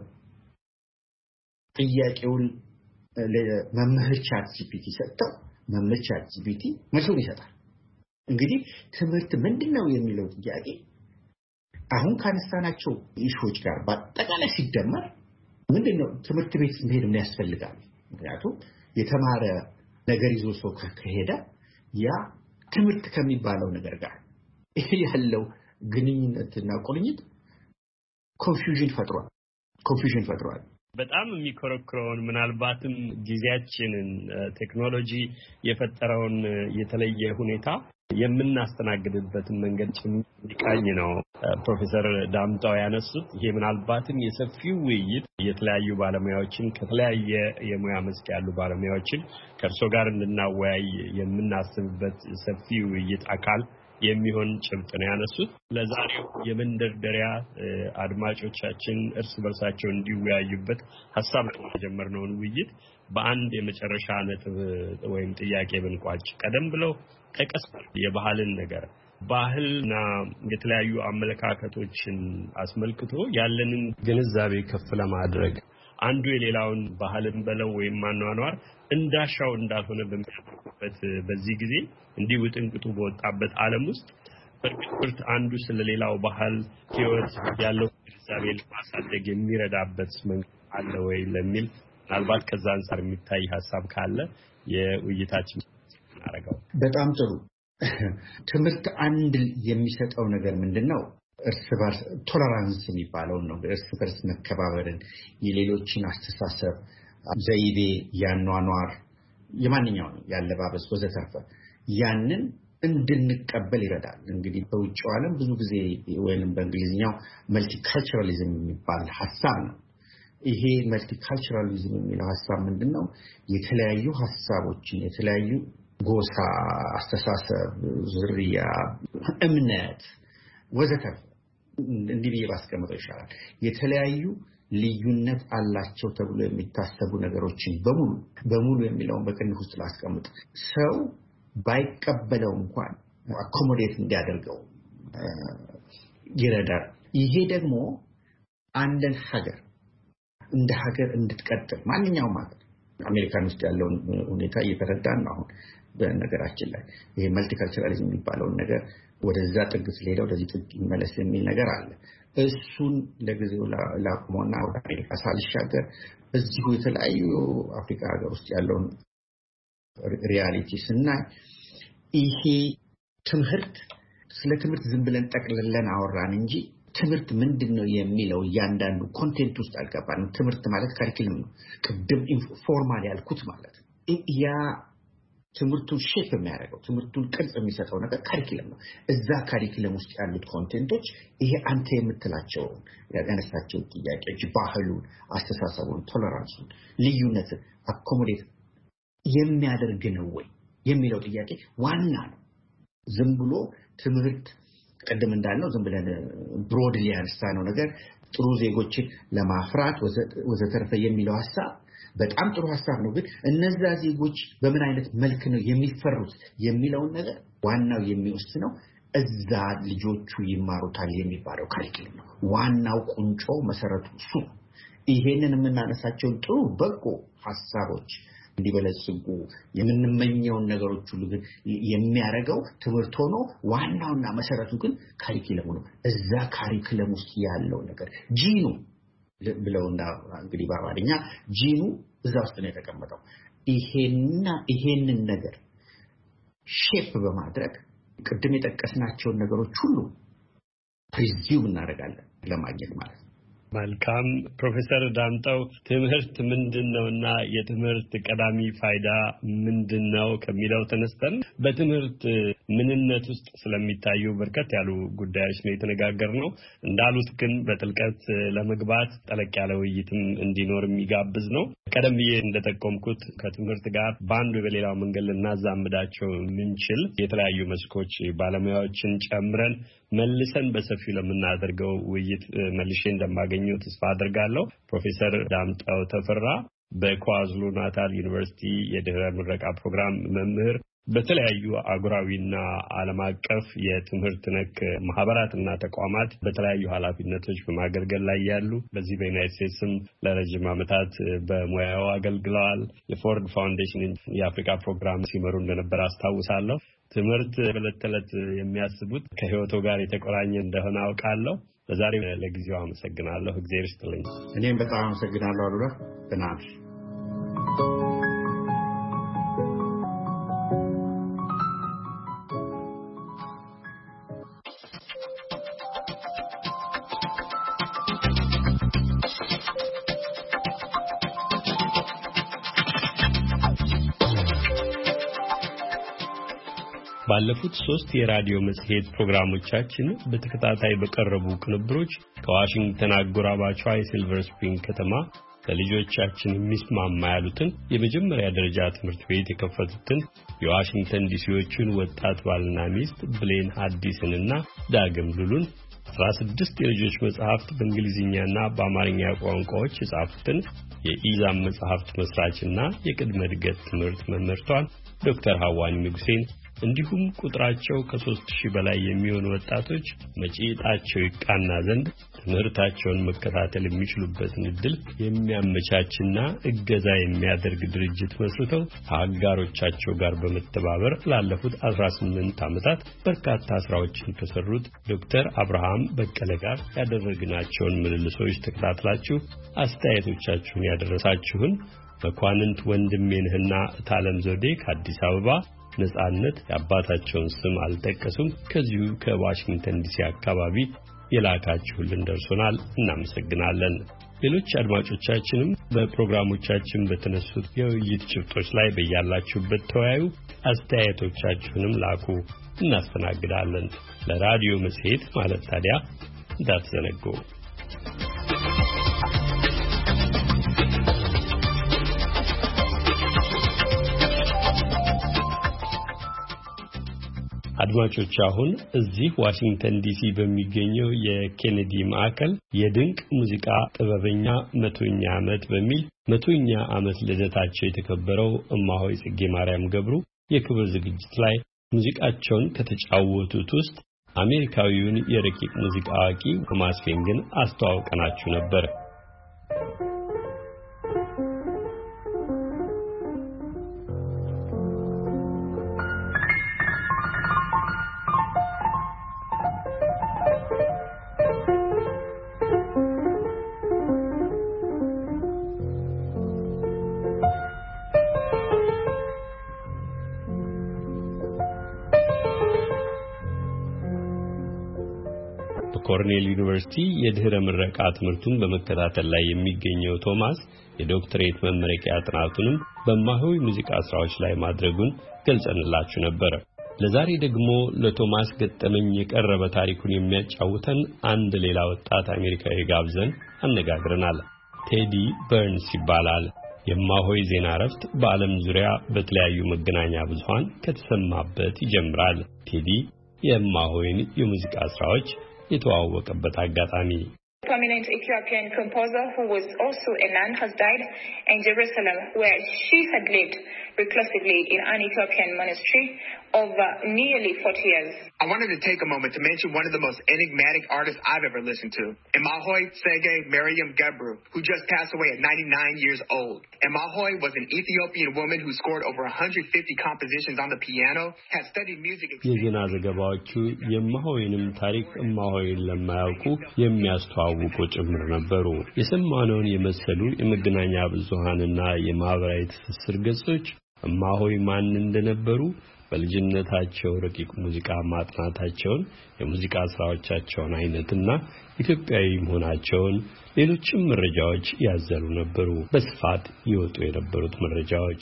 ጥያቄውን ለመምህር ቻት ጂፒቲ ሰጥተው መምህር ቻት ጂፒቲ መልሱን ይሰጣል። እንግዲህ ትምህርት ምንድነው የሚለው ጥያቄ አሁን ካነሳናቸው ኢሹዎች ጋር በአጠቃላይ ሲደመር ምንድነው ትምህርት ቤት መሄድ ምን ያስፈልጋል? ምክንያቱም የተማረ ነገር ይዞ ሰው ከሄደ ያ ትምህርት ከሚባለው ነገር ጋር ያለው ግንኙነትና ቁርኝት ኮንፊውዥን ፈጥሯል ኮንፊውዥን ፈጥሯል። በጣም የሚኮረክረውን ምናልባትም ጊዜያችንን ቴክኖሎጂ የፈጠረውን የተለየ ሁኔታ የምናስተናግድበትን መንገድ ጭምቃኝ ነው ፕሮፌሰር ዳምጣው ያነሱት። ይሄ ምናልባትም የሰፊው ውይይት የተለያዩ ባለሙያዎችን ከተለያየ የሙያ መስክ ያሉ ባለሙያዎችን ከእርሶ ጋር እንድናወያይ የምናስብበት ሰፊ ውይይት አካል የሚሆን ጭብጥ ነው ያነሱት። ለዛሬው የመንደርደሪያ አድማጮቻችን እርስ በርሳቸው እንዲወያዩበት ሐሳብ የጀመርነውን ውይይት በአንድ የመጨረሻ ነጥብ ወይም ጥያቄ ብንቋጭ፣ ቀደም ብለው ጠቀስ የባህልን ነገር ባህልና የተለያዩ አመለካከቶችን አስመልክቶ ያለንን ግንዛቤ ከፍ ለማድረግ አንዱ የሌላውን ባህልን በለው ወይም ማኗኗር እንዳሻው እንዳልሆነ በሚያደርጉበት በዚህ ጊዜ እንዲህ ውጥንቅጡ በወጣበት ዓለም ውስጥ በርግጥ አንዱ ስለሌላው ባህል ህይወት ያለው ግንዛቤ ለማሳደግ የሚረዳበት መንገድ አለ ወይ ለሚል ምናልባት ከዛ አንፃር የሚታይ ሐሳብ ካለ የውይይታችን አረጋው። በጣም ጥሩ። ትምህርት አንድ የሚሰጠው ነገር ምንድነው? እርስ በርስ ቶለራንስ የሚባለው ነው። እርስ በርስ መከባበርን፣ የሌሎችን አስተሳሰብ፣ ዘይቤ፣ ያኗኗር፣ የማንኛውም ያለባበስ ወዘተርፈ ያንን እንድንቀበል ይረዳል። እንግዲህ በውጭው ዓለም ብዙ ጊዜ ወይንም በእንግሊዝኛው መልቲካልቸራሊዝም የሚባል ሐሳብ ነው። ይሄ መልቲካልቸራሊዝም የሚለው ሐሳብ ምንድነው? የተለያዩ ሐሳቦችን የተለያዩ ጎሳ፣ አስተሳሰብ፣ ዝርያ፣ እምነት ወዘተ እንዲህ ብዬ ባስቀምጠው ይሻላል። የተለያዩ ልዩነት አላቸው ተብሎ የሚታሰቡ ነገሮችን በሙሉ በሙሉ የሚለውን በቅንፍ ውስጥ ላስቀምጥ። ሰው ባይቀበለው እንኳን አኮሞዴት እንዲያደርገው ይረዳል። ይሄ ደግሞ አንድን ሀገር እንደ ሀገር እንድትቀጥል ማንኛውም ሀገር አሜሪካን ውስጥ ያለውን ሁኔታ እየተረዳን ነው። አሁን በነገራችን ላይ ይሄ መልቲካልቸራሊዝም የሚባለው ነገር ወደዛ ጥግ ስለሄደ ወደዚህ ጥግ ይመለስ የሚል ነገር አለ። እሱን ለጊዜው ላቁመውና ወደ አሜሪካ ሳልሻገር እዚሁ የተለያዩ አፍሪካ ሀገር ውስጥ ያለውን ሪያሊቲ ስናይ ይሄ ትምህርት ስለ ትምህርት ዝም ብለን ጠቅልለን አወራን እንጂ ትምህርት ምንድነው የሚለው ያንዳንዱ ኮንቴንት ውስጥ አልገባንም። ትምህርት ማለት ካሪኩለም ነው። ቅድም ኢንፎርማል ያልኩት ማለት ያ ትምህርቱን ሼፕ የሚያደርገው ትምህርቱን ቅርጽ የሚሰጠው ነገር ካሪኩለም ነው። እዛ ካሪኩለም ውስጥ ያሉት ኮንቴንቶች ይሄ አንተ የምትላቸው ያነሳቸው ጥያቄዎች ባህሉን፣ አስተሳሰቡን፣ ቶለራንሱን፣ ልዩነትን አኮሞዴት የሚያደርግ ነው ወይ የሚለው ጥያቄ ዋና ነው። ዝም ብሎ ትምህርት ቀደም እንዳልነው ዝም ብለን ብሮድሊ ያነሳነው ነገር ጥሩ ዜጎችን ለማፍራት ወዘተርፈ የሚለው ሐሳብ በጣም ጥሩ ሐሳብ ነው። ግን እነዛ ዜጎች በምን አይነት መልክ ነው የሚፈሩት የሚለውን ነገር ዋናው የሚወስነው እዛ ልጆቹ ይማሩታል የሚባለው ካሪኩለም ነው። ዋናው ቁንጮ መሰረቱ እሱ። ይሄንን የምናነሳቸው ጥሩ በጎ ሐሳቦች እንዲበለጽጉ የምንመኘውን ነገሮች ሁሉ ግን የሚያረጋው ትምህርት ሆኖ ዋናውና መሰረቱ ግን ካሪኩለሙ ነው። እዛ ካሪኩለም ውስጥ ያለው ነገር ጂኑ ብለውና እንግዲህ በአማርኛ ጂኑ እዛ ውስጥ ነው የተቀመጠው። ይሄንና ይሄንን ነገር ሼፕ በማድረግ ቅድም የጠቀስናቸው ነገሮች ሁሉ ፕሪዚዩም እናደርጋለን ለማግኘት ማለት ነው። መልካም ፕሮፌሰር ዳምጠው ትምህርት ምንድነውና የትምህርት ቀዳሚ ፋይዳ ምንድነው ከሚለው ተነስተን በትምህርት ምንነት ውስጥ ስለሚታዩ በርከት ያሉ ጉዳዮች ነው የተነጋገርነው። እንዳሉት ግን በጥልቀት ለመግባት ጠለቅ ያለ ውይይትም እንዲኖር የሚጋብዝ ነው። ቀደም ብዬ እንደተቆምኩት ከትምህርት ጋር በአንዱ በሌላው መንገድ ልናዛምዳቸው ምንችል የተለያዩ መስኮች ባለሙያዎችን ጨምረን መልሰን በሰፊው ለምናደርገው ውይይት መልሼ እንደማገኘው ተስፋ አድርጋለሁ። ፕሮፌሰር ዳምጠው ተፈራ በኳዝሉ ናታል ዩኒቨርሲቲ የድህረ ምረቃ ፕሮግራም መምህር፣ በተለያዩ አጉራዊና ዓለም አቀፍ የትምህርት ነክ ማህበራትና ተቋማት በተለያዩ ኃላፊነቶች በማገልገል ላይ ያሉ፣ በዚህ በዩናይትድ ስቴትስም ለረጅም ዓመታት በሙያው አገልግለዋል። የፎርድ ፋውንዴሽን የአፍሪካ ፕሮግራም ሲመሩ እንደነበር አስታውሳለሁ። ትምህርት በዕለት ተዕለት የሚያስቡት ከህይወቱ ጋር የተቆራኘ እንደሆነ አውቃለሁ። ለዛሬ ለጊዜው አመሰግናለሁ። እግዚአብሔር ይስጥልኝ። እኔም በጣም አመሰግናለሁ አሉላ በናት ባለፉት ሶስት የራዲዮ መጽሔት ፕሮግራሞቻችን በተከታታይ በቀረቡ ቅንብሮች ከዋሽንግተን አጎራባቿ የሲልቨር ስፕሪንግ ከተማ ለልጆቻችን የሚስማማ ያሉትን የመጀመሪያ ደረጃ ትምህርት ቤት የከፈቱትን የዋሽንግተን ዲሲዎቹን ወጣት ባልና ሚስት ብሌን ሐዲስንና ዳግም ሉሉን አስራ ስድስት የልጆች መጽሐፍት በእንግሊዝኛና በአማርኛ ቋንቋዎች የጻፉትን የኢዛም መጽሐፍት መስራችና የቅድመ እድገት ትምህርት መምህርቷን ዶክተር ሐዋኒ ንጉሴን እንዲሁም ቁጥራቸው ከሦስት ሺህ በላይ የሚሆኑ ወጣቶች መጪ ዕጣቸው ይቃና ዘንድ ትምህርታቸውን መከታተል የሚችሉበትን ዕድል የሚያመቻችና እገዛ የሚያደርግ ድርጅት መስርተው ከአጋሮቻቸው ጋር በመተባበር ላለፉት አስራ ስምንት ዓመታት በርካታ ስራዎችን ከሰሩት ዶክተር አብርሃም በቀለ ጋር ያደረግናቸውን ምልልሶች ተከታትላችሁ አስተያየቶቻችሁን ያደረሳችሁን መኳንንት ወንድሜነህና እታለም ዘውዴ ከአዲስ አበባ፣ ነጻነት የአባታቸውን ስም አልጠቀሱም ከዚሁ ከዋሽንግተን ዲሲ አካባቢ የላካችሁልን ደርሶናል። እናመሰግናለን። ሌሎች አድማጮቻችንም በፕሮግራሞቻችን በተነሱት የውይይት ጭብጦች ላይ በያላችሁበት ተወያዩ፣ አስተያየቶቻችሁንም ላኩ። እናስተናግዳለን። ለራዲዮ መጽሔት ማለት ታዲያ እንዳትዘነጉ። አድማጮች አሁን እዚህ ዋሽንግተን ዲሲ በሚገኘው የኬኔዲ ማዕከል የድንቅ ሙዚቃ ጥበበኛ መቶኛ ዓመት በሚል መቶኛ ዓመት ልደታቸው የተከበረው እማሆይ ጽጌ ማርያም ገብሩ የክብር ዝግጅት ላይ ሙዚቃቸውን ከተጫወቱት ውስጥ አሜሪካዊውን የረቂቅ ሙዚቃ አዋቂ ቶማስ ፌንግን አስተዋውቀናችሁ ነበር። ኮርኔል ዩኒቨርሲቲ የድህረ ምረቃ ትምህርቱን በመከታተል ላይ የሚገኘው ቶማስ የዶክተሬት መመረቂያ ጥናቱንም በእማሆይ ሙዚቃ ስራዎች ላይ ማድረጉን ገልጸንላችሁ ነበር። ለዛሬ ደግሞ ለቶማስ ገጠመኝ የቀረበ ታሪኩን የሚያጫውተን አንድ ሌላ ወጣት አሜሪካዊ ጋብዘን አነጋግረናል። ቴዲ በርንስ ይባላል። የእማሆይ ዜና እረፍት በዓለም ዙሪያ በተለያዩ መገናኛ ብዙሃን ከተሰማበት ይጀምራል። ቴዲ የእማሆይን የሙዚቃ ስራዎች የተዋወቀበት አጋጣሚ prominent Ethiopian composer who was also a nun has died in Jerusalem, where she had lived reclusively in an Ethiopian monastery over nearly forty years. I wanted to take a moment to mention one of the most enigmatic artists I've ever listened to, Emahoy Tsege Mariam Gebru, who just passed away at ninety-nine years old. Emahoy was an Ethiopian woman who scored over one hundred fifty compositions on the piano, had studied music. የዜና ዘገባዎቹ የእማሆይንም ታሪክ እማሆይን ለማያውቁ የሚያስተዋውቁ ጭምር ነበሩ። የሰማነውን የመሰሉ የመገናኛ ብዙሃንና የማህበራዊ ትስስር ገጾች እማሆይ ማን እንደነበሩ፣ በልጅነታቸው ረቂቅ ሙዚቃ ማጥናታቸውን፣ የሙዚቃ ስራዎቻቸውን አይነትና ኢትዮጵያዊ መሆናቸውን ሌሎችም መረጃዎች ያዘሉ ነበሩ። በስፋት ይወጡ የነበሩት መረጃዎች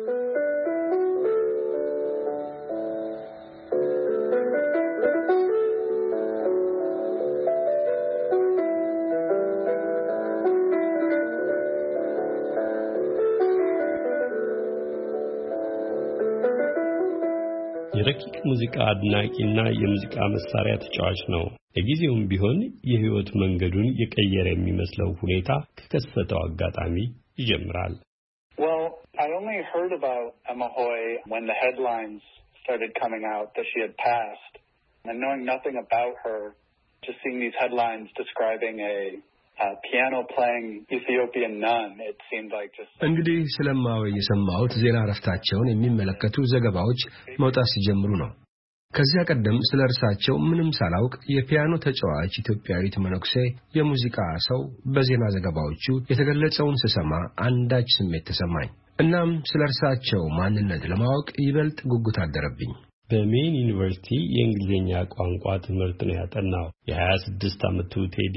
የረቂቅ ሙዚቃ አድናቂና የሙዚቃ መሳሪያ ተጫዋች ነው። ለጊዜውም ቢሆን የህይወት መንገዱን የቀየረ የሚመስለው ሁኔታ ከከሰተው አጋጣሚ ይጀምራል። Well, I only heard about Emahoy when the headlines started coming out that she had passed. And knowing nothing about her, just seeing these headlines describing a Uh, piano playing Ethiopian nun, it seemed like just እንግዲህ ስለማው የሰማሁት ዜና ረፍታቸውን የሚመለከቱ ዘገባዎች መውጣት ሲጀምሩ ነው። ከዚያ ቀደም ስለ እርሳቸው ምንም ሳላውቅ የፒያኖ ተጫዋች ኢትዮጵያዊት መነኩሴ የሙዚቃ ሰው በዜና ዘገባዎቹ የተገለጸውን ስሰማ አንዳች ስሜት ተሰማኝ። እናም ስለ እርሳቸው ማንነት ለማወቅ ይበልጥ ጉጉት አደረብኝ። በሜን ዩኒቨርሲቲ የእንግሊዝኛ ቋንቋ ትምህርት ነው ያጠናው። የ26 ዓመቱ ቴዲ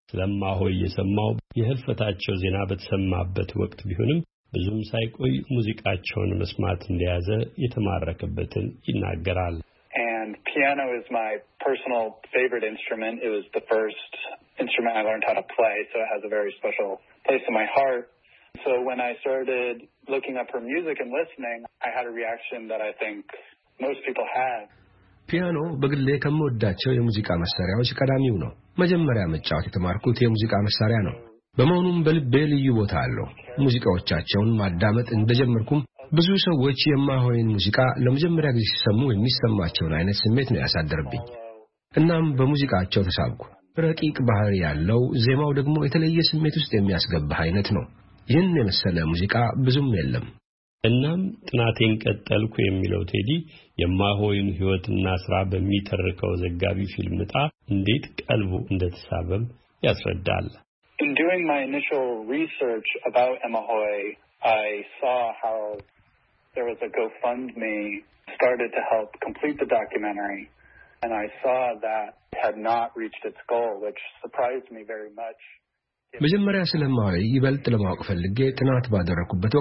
ስለማሆይ የሰማው የህልፈታቸው ዜና በተሰማበት ወቅት ቢሆንም ብዙም ሳይቆይ ሙዚቃቸውን መስማት እንደያዘ የተማረከበትን ይናገራል። And piano is my personal favorite instrument. It was the first instrument I learned how to play, so it has a very special place in my heart. So when I started looking up her music and listening, I had a reaction that I think most people had. ፒያኖ በግሌ ከመወዳቸው የሙዚቃ መሳሪያዎች ቀዳሚው ነው። መጀመሪያ መጫወት የተማርኩት የሙዚቃ መሳሪያ ነው። በመሆኑም በልቤ ልዩ ቦታ አለው። ሙዚቃዎቻቸውን ማዳመጥ እንደጀመርኩም ብዙ ሰዎች የማሆይን ሙዚቃ ለመጀመሪያ ጊዜ ሲሰሙ የሚሰማቸውን አይነት ስሜት ነው ያሳደረብኝ። እናም በሙዚቃቸው ተሳብኩ። ረቂቅ ባህሪ ያለው፣ ዜማው ደግሞ የተለየ ስሜት ውስጥ የሚያስገባ አይነት ነው። ይህን የመሰለ ሙዚቃ ብዙም የለም። እናም ጥናቴን ቀጠልኩ የሚለው ቴዲ የማሆይን ህይወትና ስራ በሚተርከው ዘጋቢ ፊልም ጣ እንዴት ቀልቡ እንደተሳበም ያስረዳል። In doing my initial research about Emahoy, I saw how there was a GoFundMe started to help complete the documentary, and I saw that it had not reached its goal, which surprised me very much. መጀመሪያ ስለማሆይ ይበልጥ ለማወቅ ፈልጌ ጥናት ባደረኩበት ወቅት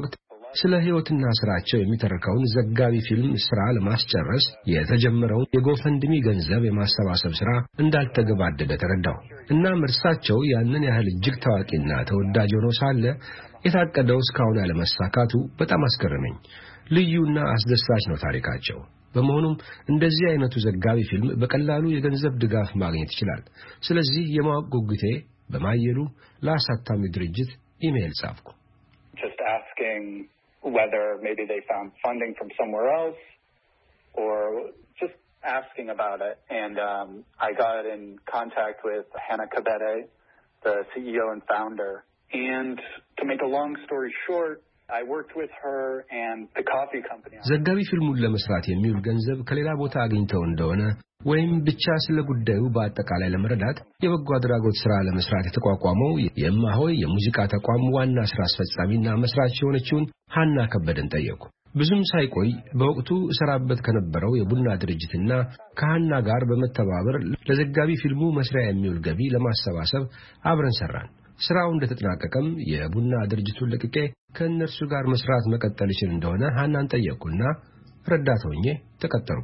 ስለ ህይወትና ስራቸው የሚተርከውን ዘጋቢ ፊልም ስራ ለማስጨረስ የተጀመረው የጎፈንድሚ ገንዘብ የማሰባሰብ ስራ እንዳልተገባደደ ተረዳው። እናም እርሳቸው ያንን ያህል እጅግ ታዋቂና ተወዳጅ ሆኖ ሳለ የታቀደው እስካሁን ያለመሳካቱ በጣም አስገረመኝ። ልዩና አስደሳች ነው ታሪካቸው። በመሆኑም እንደዚህ አይነቱ ዘጋቢ ፊልም በቀላሉ የገንዘብ ድጋፍ ማግኘት ይችላል። ስለዚህ የማወቅ ጉጉቴ በማየሉ ለአሳታሚ ድርጅት ኢሜይል ጻፍኩ። Just asking whether maybe they found funding from somewhere else or just asking about it. And um, I got in contact with Hannah Kabede, the C E O and founder. And to make a long story short, I worked with her and the coffee company. ዘጋቢ ፊልሙን ለመስራት የሚውል ገንዘብ ከሌላ ቦታ አግኝተው እንደሆነ ወይም ብቻ ስለ ጉዳዩ በአጠቃላይ ለመረዳት የበጎ አድራጎት ስራ ለመስራት የተቋቋመው የማሆይ የሙዚቃ ተቋም ዋና ስራ አስፈጻሚና መስራች የሆነችውን ሃና ከበደን ጠየቁ። ብዙም ሳይቆይ በወቅቱ ሰራበት ከነበረው የቡና ድርጅትና ከሃና ጋር በመተባበር ለዘጋቢ ፊልሙ መስሪያ የሚውል ገቢ ለማሰባሰብ አብረን ሰራን። ስራው እንደተጠናቀቀም የቡና ድርጅቱን ለቅቄ ከእነርሱ ጋር መስራት መቀጠል ይችል እንደሆነ ሃናን ጠየቁና ረዳት ሆኜ ተቀጠርኩ።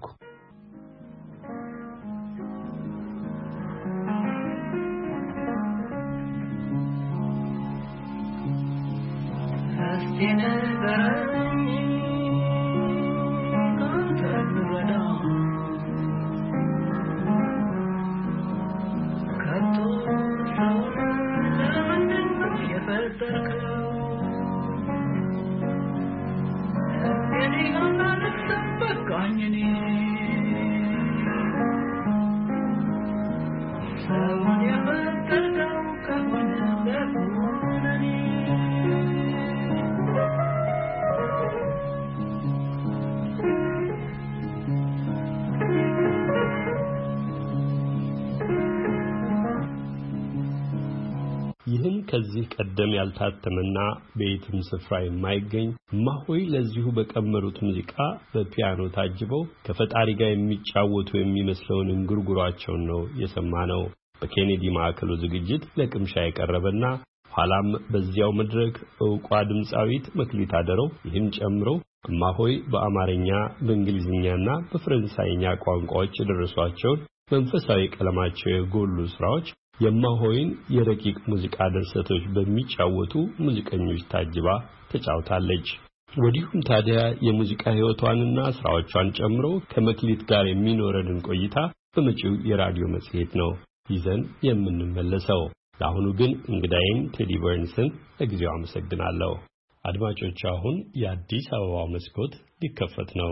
ይህን ከዚህ ቀደም ያልታተመና በየትም ስፍራ የማይገኝ ማሆይ ለዚሁ በቀመሩት ሙዚቃ በፒያኖ ታጅበው ከፈጣሪ ጋር የሚጫወቱ የሚመስለውን እንጉርጉሯቸውን ነው የሰማነው። በኬኔዲ ማዕከሉ ዝግጅት ለቅምሻ የቀረበና ኋላም በዚያው መድረክ ዕውቋ ድምጻዊት መክሊት አደረው ይህን ጨምሮ ማሆይ በአማርኛ በእንግሊዝኛና በፈረንሳይኛ ቋንቋዎች የደረሷቸውን መንፈሳዊ ቀለማቸው የጎሉ ስራዎች የማሆይን የረቂቅ ሙዚቃ ድርሰቶች በሚጫወቱ ሙዚቀኞች ታጅባ ተጫውታለች። ወዲሁም ታዲያ የሙዚቃ ህይወቷንና ስራዎቿን ጨምሮ ከመክሊት ጋር የሚኖረንን ቆይታ በመጪው የራዲዮ መጽሔት ነው ይዘን የምንመለሰው። ለአሁኑ ግን እንግዳዬን ቴዲ በርንስን ለጊዜው አመሰግናለሁ። አድማጮች፣ አሁን የአዲስ አበባ መስኮት ሊከፈት ነው።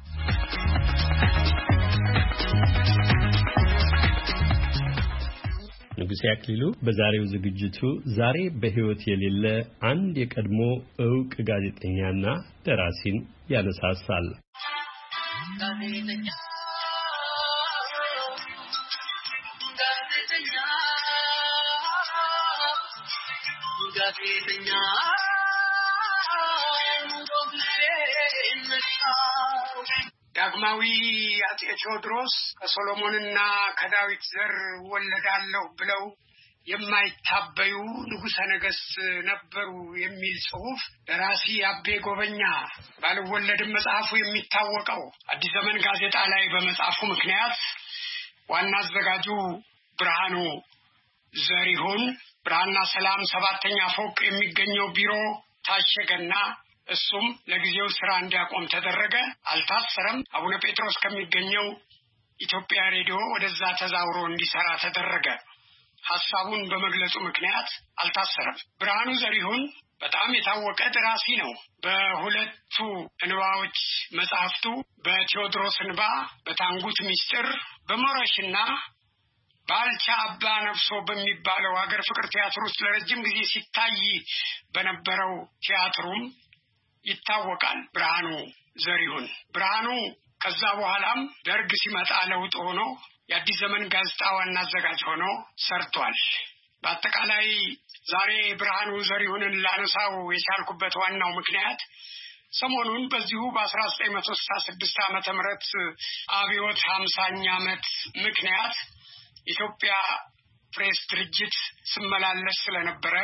ንጉሴ አክሊሉ በዛሬው ዝግጅቱ ዛሬ በህይወት የሌለ አንድ የቀድሞ ዕውቅ ጋዜጠኛና ደራሲን ያነሳሳል። ጋዜጠኛ ጋዜጠኛ ጋዜጠኛ ዳግማዊ አጤ ቴዎድሮስ ከሶሎሞንና ከዳዊት ዘር ወለዳለሁ ብለው የማይታበዩ ንጉሠ ነገሥት ነበሩ የሚል ጽሑፍ ደራሲ አቤ ጎበኛ ባልወለድም መጽሐፉ የሚታወቀው አዲስ ዘመን ጋዜጣ ላይ በመጻፉ ምክንያት ዋና አዘጋጁ ብርሃኑ ዘሪሁን ብርሃንና ሰላም ሰባተኛ ፎቅ የሚገኘው ቢሮ ታሸገና እሱም ለጊዜው ስራ እንዲያቆም ተደረገ። አልታሰረም። አቡነ ጴጥሮስ ከሚገኘው ኢትዮጵያ ሬዲዮ ወደዛ ተዛውሮ እንዲሰራ ተደረገ። ሐሳቡን በመግለጹ ምክንያት አልታሰረም። ብርሃኑ ዘሪሁን በጣም የታወቀ ደራሲ ነው። በሁለቱ እንባዎች መጽሐፍቱ በቴዎድሮስ እንባ፣ በታንጉት ሚስጥር፣ በሞረሽና ባልቻ አባ ነፍሶ በሚባለው ሀገር ፍቅር ቲያትር ውስጥ ለረጅም ጊዜ ሲታይ በነበረው ቲያትሩም ይታወቃል። ብርሃኑ ዘሪሁን ብርሃኑ ከዛ በኋላም ደርግ ሲመጣ ለውጥ ሆኖ የአዲስ ዘመን ጋዜጣ ዋና አዘጋጅ ሆኖ ሰርቷል። በአጠቃላይ ዛሬ ብርሃኑ ዘሪሁንን ላነሳው የቻልኩበት ዋናው ምክንያት ሰሞኑን በዚሁ በ1966 ዓመተ ምህረት አብዮት ሃምሳኛ ዓመት ምክንያት ኢትዮጵያ ፕሬስ ድርጅት ስመላለስ ስለነበረ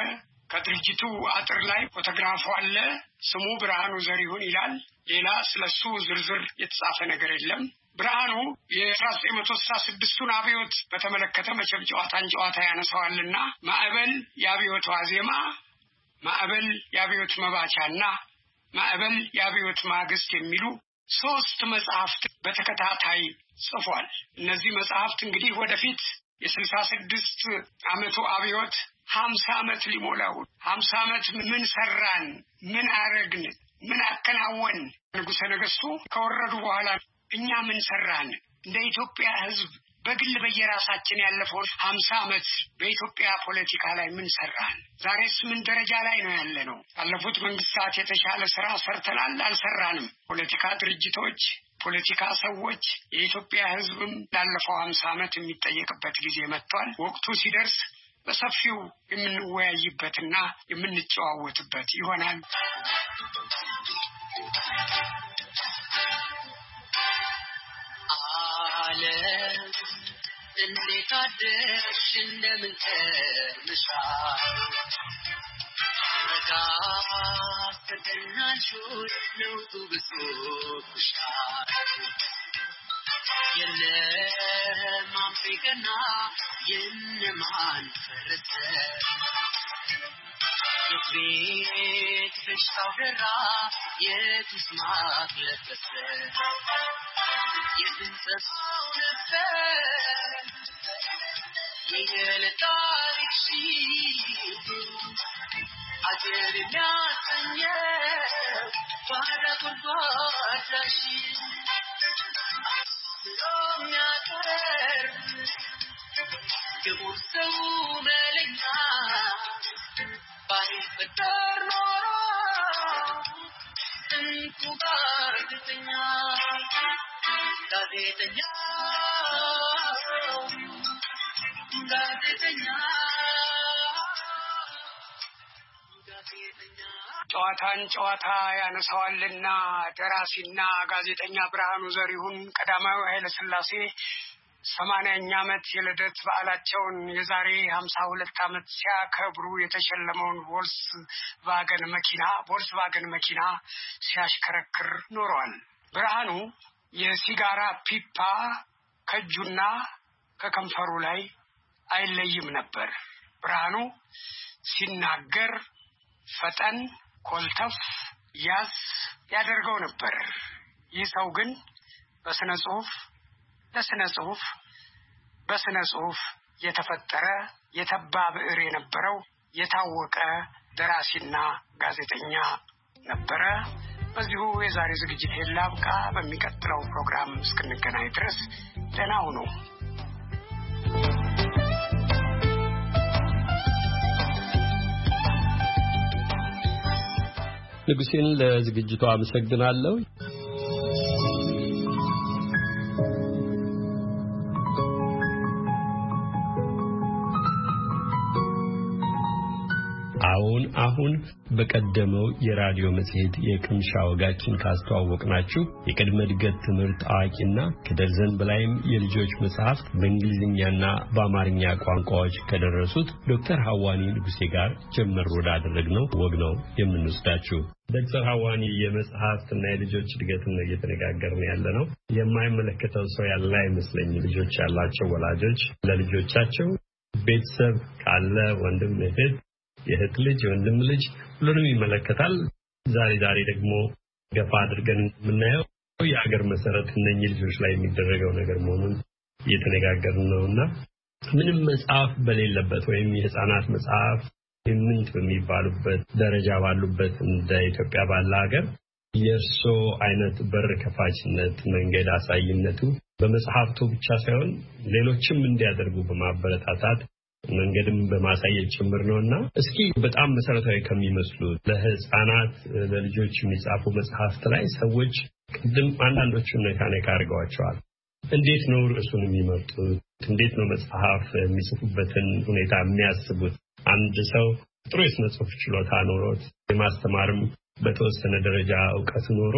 ከድርጅቱ አጥር ላይ ፎቶግራፉ አለ። ስሙ ብርሃኑ ዘሪሁን ይላል። ሌላ ስለሱ ዝርዝር የተጻፈ ነገር የለም። ብርሃኑ የ1966ቱን አብዮት በተመለከተ መቼም ጨዋታን ጨዋታ ያነሳዋልና ማዕበል የአብዮት ዋዜማ፣ ማዕበል የአብዮት መባቻና ማዕበል የአብዮት ማግስት የሚሉ ሶስት መጽሐፍት በተከታታይ ጽፏል። እነዚህ መጽሐፍት እንግዲህ ወደፊት የስልሳ ስድስት ዓመቱ አብዮት ሀምሳ ዓመት ሊሞላው ሀምሳ ዓመት ምን ሰራን፣ ምን አረግን፣ ምን አከናወን፣ ንጉሠ ነገሥቱ ከወረዱ በኋላ እኛ ምን ሰራን፣ እንደ ኢትዮጵያ ሕዝብ በግል በየራሳችን ያለፈው ሀምሳ ዓመት በኢትዮጵያ ፖለቲካ ላይ ምን ሰራን፣ ዛሬስ ምን ደረጃ ላይ ነው ያለነው፣ ያለፉት መንግስታት የተሻለ ስራ ሰርተናል አልሰራንም፣ ፖለቲካ ድርጅቶች፣ ፖለቲካ ሰዎች፣ የኢትዮጵያ ሕዝብም ላለፈው ሀምሳ ዓመት የሚጠየቅበት ጊዜ መጥቷል። ወቅቱ ሲደርስ በሰፊው የምንወያይበትና የምንጨዋወትበት ይሆናል። ዓለም እንዴት አደርሽ እንደምን ተርምሻል ረጋ ፈተናሾች ለውጡ ብሶብሻል የለም አፍሪካና የነማን ፈረሰ የቤት ፍሽታው ደራ የቱስ ማቅ ለበሰ የትንሰሳው ነበር የየለታሪክ ሺ አገር የሚያሰኘው ባዳ ጉርጓዳሽ የሚያቀር ክቡር ሰው መለኛ ባይፈጠር ኖሮ እንቁ ጋዜጠኛ ጋዜጠኛ ጋዜጠኛ ጨዋታን ጨዋታ ያነሳዋልና ደራሲና ጋዜጠኛ ብርሃኑ ዘሪሁን ቀዳማዊ ኃይለ ሥላሴ ሰማንያኛ ዓመት የልደት በዓላቸውን የዛሬ ሀምሳ ሁለት ዓመት ሲያከብሩ የተሸለመውን ቮልክስዋገን መኪና ቮልክስዋገን መኪና ሲያሽከረክር ኖሯል። ብርሃኑ የሲጋራ ፒፓ ከእጁና ከከንፈሩ ላይ አይለይም ነበር። ብርሃኑ ሲናገር ፈጠን ኮልተፍ ያስ ያደርገው ነበር። ይህ ሰው ግን በስነ ጽሁፍ ለስነ ጽሁፍ በስነ ጽሁፍ የተፈጠረ የተባ ብዕር የነበረው የታወቀ ደራሲና ጋዜጠኛ ነበረ። በዚሁ የዛሬ ዝግጅት ላብቃ። በሚቀጥለው ፕሮግራም እስክንገናኝ ድረስ ደህና ሁኑ። ንጉሴን ለዝግጅቱ አመሰግናለሁ። አሁን አሁን በቀደመው የራዲዮ መጽሔት የቅምሻ ወጋችን ካስተዋወቅናችሁ የቅድመ እድገት ትምህርት አዋቂና ከደርዘን በላይም የልጆች መጽሐፍት በእንግሊዝኛና በአማርኛ ቋንቋዎች ከደረሱት ዶክተር ሐዋኒ ንጉሴ ጋር ጀመር ወዳደረግነው ወግ ነው የምንወስዳችሁ። ዶክተር ሐዋኒ የመጽሐፍትና የልጆች እድገትን ነው እየተነጋገርን ያለነው። የማይመለከተው ሰው ያለ አይመስለኝም። ልጆች ያላቸው ወላጆች ለልጆቻቸው ቤተሰብ ካለ ወንድም እህት የእህት ልጅ የወንድም ልጅ ሁሉንም ይመለከታል። ዛሬ ዛሬ ደግሞ ገፋ አድርገን የምናየው የሀገር መሰረት እነኚህ ልጆች ላይ የሚደረገው ነገር መሆኑን እየተነጋገርን ነውና ምንም መጽሐፍ በሌለበት ወይም የህፃናት መጽሐፍ ምንት በሚባሉበት ደረጃ ባሉበት እንደ ኢትዮጵያ ባለ ሀገር የእርሶ አይነት በር ከፋችነት መንገድ አሳይነቱ በመጽሐፍቱ ብቻ ሳይሆን ሌሎችም እንዲያደርጉ በማበረታታት መንገድም በማሳየት ጭምር ነውና እስኪ በጣም መሰረታዊ ከሚመስሉ ለህፃናት ለልጆች የሚጻፉ መጽሐፍት ላይ ሰዎች ቅድም አንዳንዶቹን ነካነካ አድርገዋቸዋል። እንዴት ነው ርዕሱን የሚመርጡት? እንዴት ነው መጽሐፍ የሚጽፉበትን ሁኔታ የሚያስቡት? አንድ ሰው ጥሩ የስነ ጽሁፍ ችሎታ ኖሮት የማስተማርም በተወሰነ ደረጃ ዕውቀት ኖሮት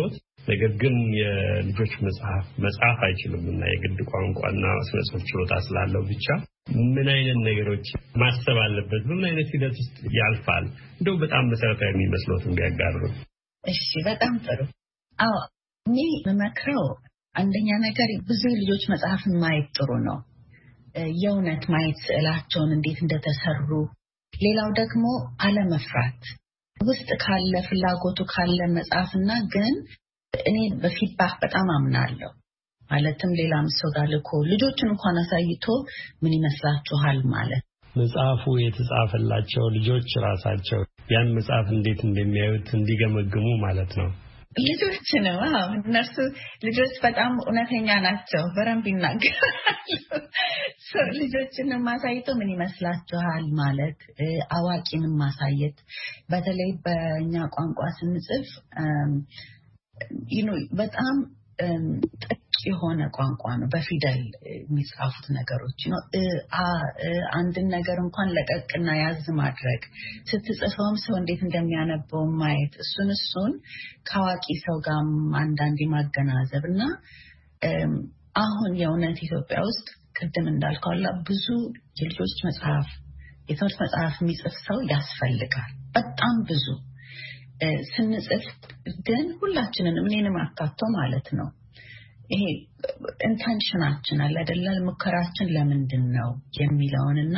ነገር ግን የልጆች መጽሐፍ መጽሐፍ አይችሉምና የግድ ቋንቋና ስነ ጽሁፍ ችሎታ ስላለው ብቻ ምን አይነት ነገሮች ማሰብ አለበት? ምን አይነት ሂደት ውስጥ ያልፋል? እንደው በጣም መሰረታዊ የሚመስሉትን ቢያጋሩ። እሺ፣ በጣም ጥሩ። አዎ፣ እኔ መመክረው አንደኛ ነገር ብዙ ልጆች መጽሐፍን ማየት ጥሩ ነው። የእውነት ማየት ስዕላቸውን እንዴት እንደተሰሩ። ሌላው ደግሞ አለመፍራት ውስጥ ካለ ፍላጎቱ ካለ መጽሐፍና ግን እኔ በፊድባክ በጣም አምናለሁ። ማለትም ሌላም ሰው ጋር ልኮ ልጆችን እንኳን አሳይቶ ምን ይመስላችኋል ማለት መጽሐፉ የተጻፈላቸው ልጆች ራሳቸው ያን መጽሐፍ እንዴት እንደሚያዩት እንዲገመግሙ ማለት ነው። ልጆች ነው። አዎ እነሱ ልጆች በጣም እውነተኛ ናቸው። በረንብ ይናገራሉ። ልጆችን ማሳየት ምን ይመስላችኋል ማለት አዋቂንም ማሳየት በተለይ በእኛ ቋንቋ ስንጽፍ you know በጣም ጥቅ የሆነ ቋንቋ ነው። በፊደል የሚጻፉት ነገሮች ነው። አንድ ነገር እንኳን ለቀቅና ያዝ ማድረግ ስትጽፈውም ሰው እንዴት እንደሚያነበው ማየት እሱን እሱን ከዋቂ ሰው ጋር አንዳንዴ ማገናዘብና አሁን የእውነት ኢትዮጵያ ውስጥ ቅድም እንዳልከው ብዙ የልጆች መጽሐፍ የትምህርት መጽሐፍ የሚጽፍ ሰው ያስፈልጋል። በጣም ብዙ ስንጽፍ ግን ሁላችንንም እኔንም አካቶ ማለት ነው ይሄ ኢንተንሽናችን አለ አይደለ? ሙከራችን ለምንድን ነው የሚለውንና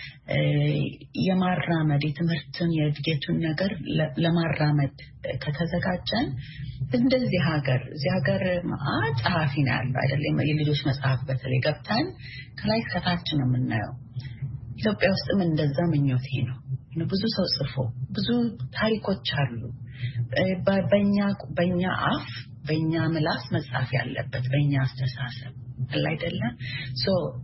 የማራመድ የትምህርትን የእድገቱን ነገር ለማራመድ ከተዘጋጀን እንደዚህ ሀገር እዚህ ሀገር ጸሐፊ ነው ያለው አይደለ? የልጆች መጽሐፍ በተለይ ገብተን ከላይ ከታች ነው የምናየው። ኢትዮጵያ ውስጥም እንደዛ ምኞቴ ነው። ብዙ ሰው ጽፎ ብዙ ታሪኮች አሉ በእኛ በእኛ አፍ በእኛ ምላስ መጻፍ ያለበት በእኛ አስተሳሰብ አይደለም። ሶ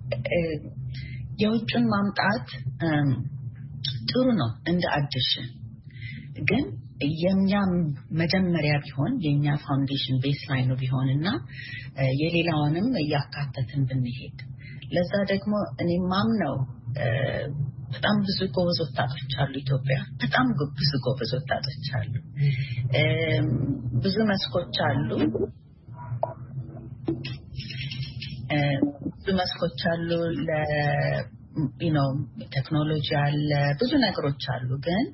የውጭን ማምጣት ጥሩ ነው እንደ አዲሽን ግን የኛ መጀመሪያ ቢሆን የኛ ፋውንዴሽን ቤስ ላይን ነው ቢሆንና የሌላውንም ያካተትን ብንሄድ ለዛ ደግሞ እኔ ማምነው በጣም ብዙ ጎበዝ ወጣቶች አሉ ኢትዮጵያ በጣም ብዙ ጎበዝ ወጣቶች አሉ። ብዙ መስኮች አሉ ብዙ መስኮች አሉ ለ you know ቴክኖሎጂ አለ ብዙ ነገሮች አሉ ግን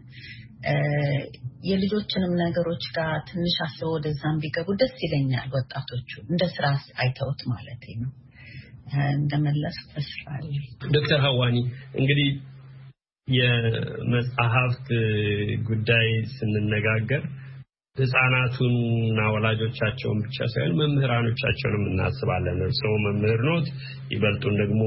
የልጆችንም ነገሮች ጋር ትንሽ አስበው ወደዛም ቢገቡ ደስ ይለኛል። ወጣቶቹ እንደ ስራ አይተውት ማለት ነው። እንደመለስ ተስፋዬ ዶክተር ሀዋኒ እንግዲህ የመጽሐፍት ጉዳይ ስንነጋገር ህፃናቱንና ወላጆቻቸውን ብቻ ሳይሆን መምህራኖቻቸውንም እናስባለን። እርስዎ መምህር ኖት፣ ይበልጡን ደግሞ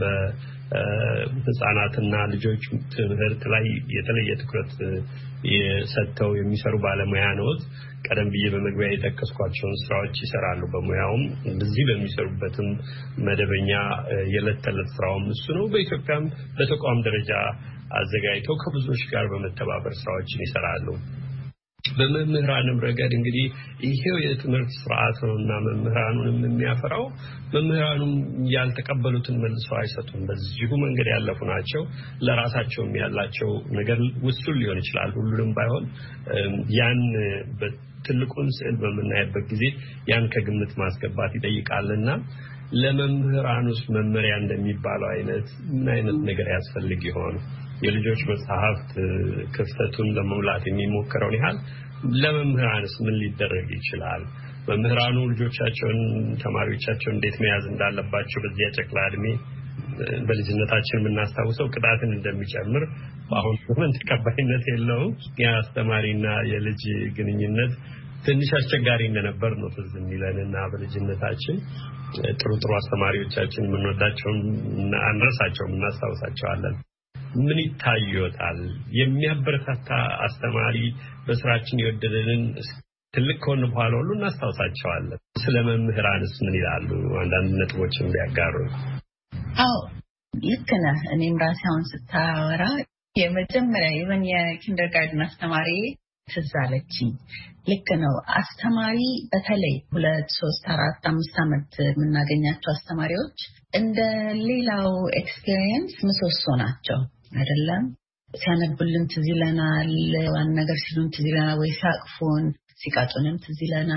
በህፃናትና ልጆች ትምህርት ላይ የተለየ ትኩረት የሰጠው የሚሰሩ ባለሙያ ኖት። ቀደም ብዬ በመግቢያ የጠቀስኳቸውን ስራዎች ይሰራሉ። በሙያውም በዚህ በሚሰሩበትም መደበኛ የዕለት ተዕለት ስራውም እሱ ነው። በኢትዮጵያም በተቋም ደረጃ አዘጋጅተው ከብዙዎች ጋር በመተባበር ስራዎችን ይሰራሉ። በመምህራንም ረገድ እንግዲህ ይሄው የትምህርት ስርዓት ነውና መምህራኑንም የሚያፈራው መምህራኑም ያልተቀበሉትን መልሰው አይሰጡም። በዚሁ መንገድ ያለፉ ናቸው። ለራሳቸውም ያላቸው ነገር ውሱን ሊሆን ይችላል፣ ሁሉንም ባይሆን ያን በትልቁን ስዕል በምናይበት ጊዜ ያን ከግምት ማስገባት ይጠይቃልና ለመምህራኑስ መመሪያ እንደሚባለው አይነት ምን አይነት ነገር ያስፈልግ ይሆን? የልጆች መጽሐፍት ክፍተቱን ለመሙላት የሚሞከረውን ያህል ለመምህራንስ ምን ሊደረግ ይችላል? መምህራኑ ልጆቻቸውን ተማሪዎቻቸውን እንዴት መያዝ እንዳለባቸው በዚያ ጨቅላ እድሜ በልጅነታችን የምናስታውሰው ቅጣትን እንደሚጨምር በአሁኑ ዘመን ተቀባይነት የለውም። የአስተማሪና የልጅ ግንኙነት ትንሽ አስቸጋሪ እንደነበር ነው ትዝ የሚለንና በልጅነታችን ጥሩ ጥሩ አስተማሪዎቻችን የምንወዳቸውን አንረሳቸውም፣ እናስታውሳቸዋለን። ምን ይታዩታል? የሚያበረታታ አስተማሪ በስራችን የወደደንን ትልቅ ከሆነ በኋላ ሁሉ እናስታውሳቸዋለን። ስለ መምህራንስ ምን ይላሉ? አንዳንድ ነጥቦችን ቢያጋሩ። አዎ ልክ ነህ። እኔም ራሴ አሁን ስታወራ የመጀመሪያ ይሁን የኪንደርጋርተን አስተማሪ ትዝ አለችኝ። ልክ ነው። አስተማሪ በተለይ ሁለት ሶስት አራት አምስት ዓመት የምናገኛቸው አስተማሪዎች እንደ ሌላው ኤክስፒሪየንስ ምሰሶ ናቸው አይደለም? ሲያነቡልን ትዝ ይለናል፣ ዋን ነገር ሲሉን ትዝ ይለናል፣ ወይ ሲያቅፉን ሲቃጡንም ትዝ ይለናል።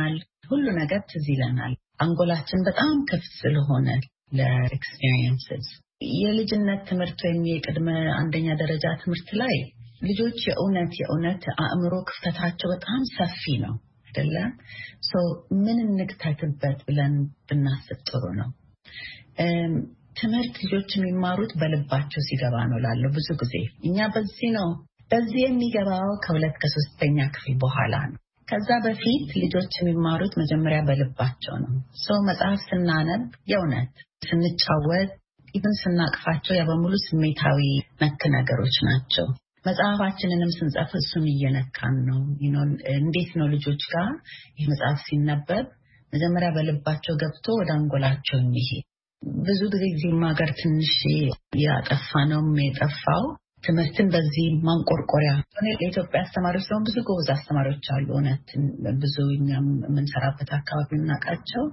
ሁሉ ነገር ትዝ ይለናል። አንጎላችን በጣም ክፍት ስለሆነ ለኤክስፒሪየንስስ የልጅነት ትምህርት ወይም የቅድመ አንደኛ ደረጃ ትምህርት ላይ ልጆች የእውነት የእውነት አእምሮ ክፍተታቸው በጣም ሰፊ ነው አይደለ? ሶ ምን እንክተትበት ብለን ብናስብ ጥሩ ነው። ትምህርት ልጆች የሚማሩት በልባቸው ሲገባ ነው ላለው ብዙ ጊዜ እኛ በዚህ ነው በዚህ የሚገባው ከሁለት ከሶስተኛ ክፍል በኋላ ነው። ከዛ በፊት ልጆች የሚማሩት መጀመሪያ በልባቸው ነው። ሶ መጽሐፍ ስናነብ የእውነት ስንጫወት ኢቭን ስናቅፋቸው ያ በሙሉ ስሜታዊ ነክ ነገሮች ናቸው። መጽሐፋችንንም ስንጽፍ እሱን እየነካን ነው። እንዴት ነው ልጆች ጋር ይህ መጽሐፍ ሲነበብ መጀመሪያ በልባቸው ገብቶ ወደ አንጎላቸው የሚሄድ ብዙ ጊዜ እዚህም ሀገር ትንሽ ያጠፋ ነው የጠፋው ትምህርትን በዚህ ማንቆርቆሪያ ለኢትዮጵያ አስተማሪዎች ሲሆን ብዙ ጎበዝ አስተማሪዎች አሉ። እውነት ብዙ እኛም የምንሰራበት አካባቢ እናውቃቸው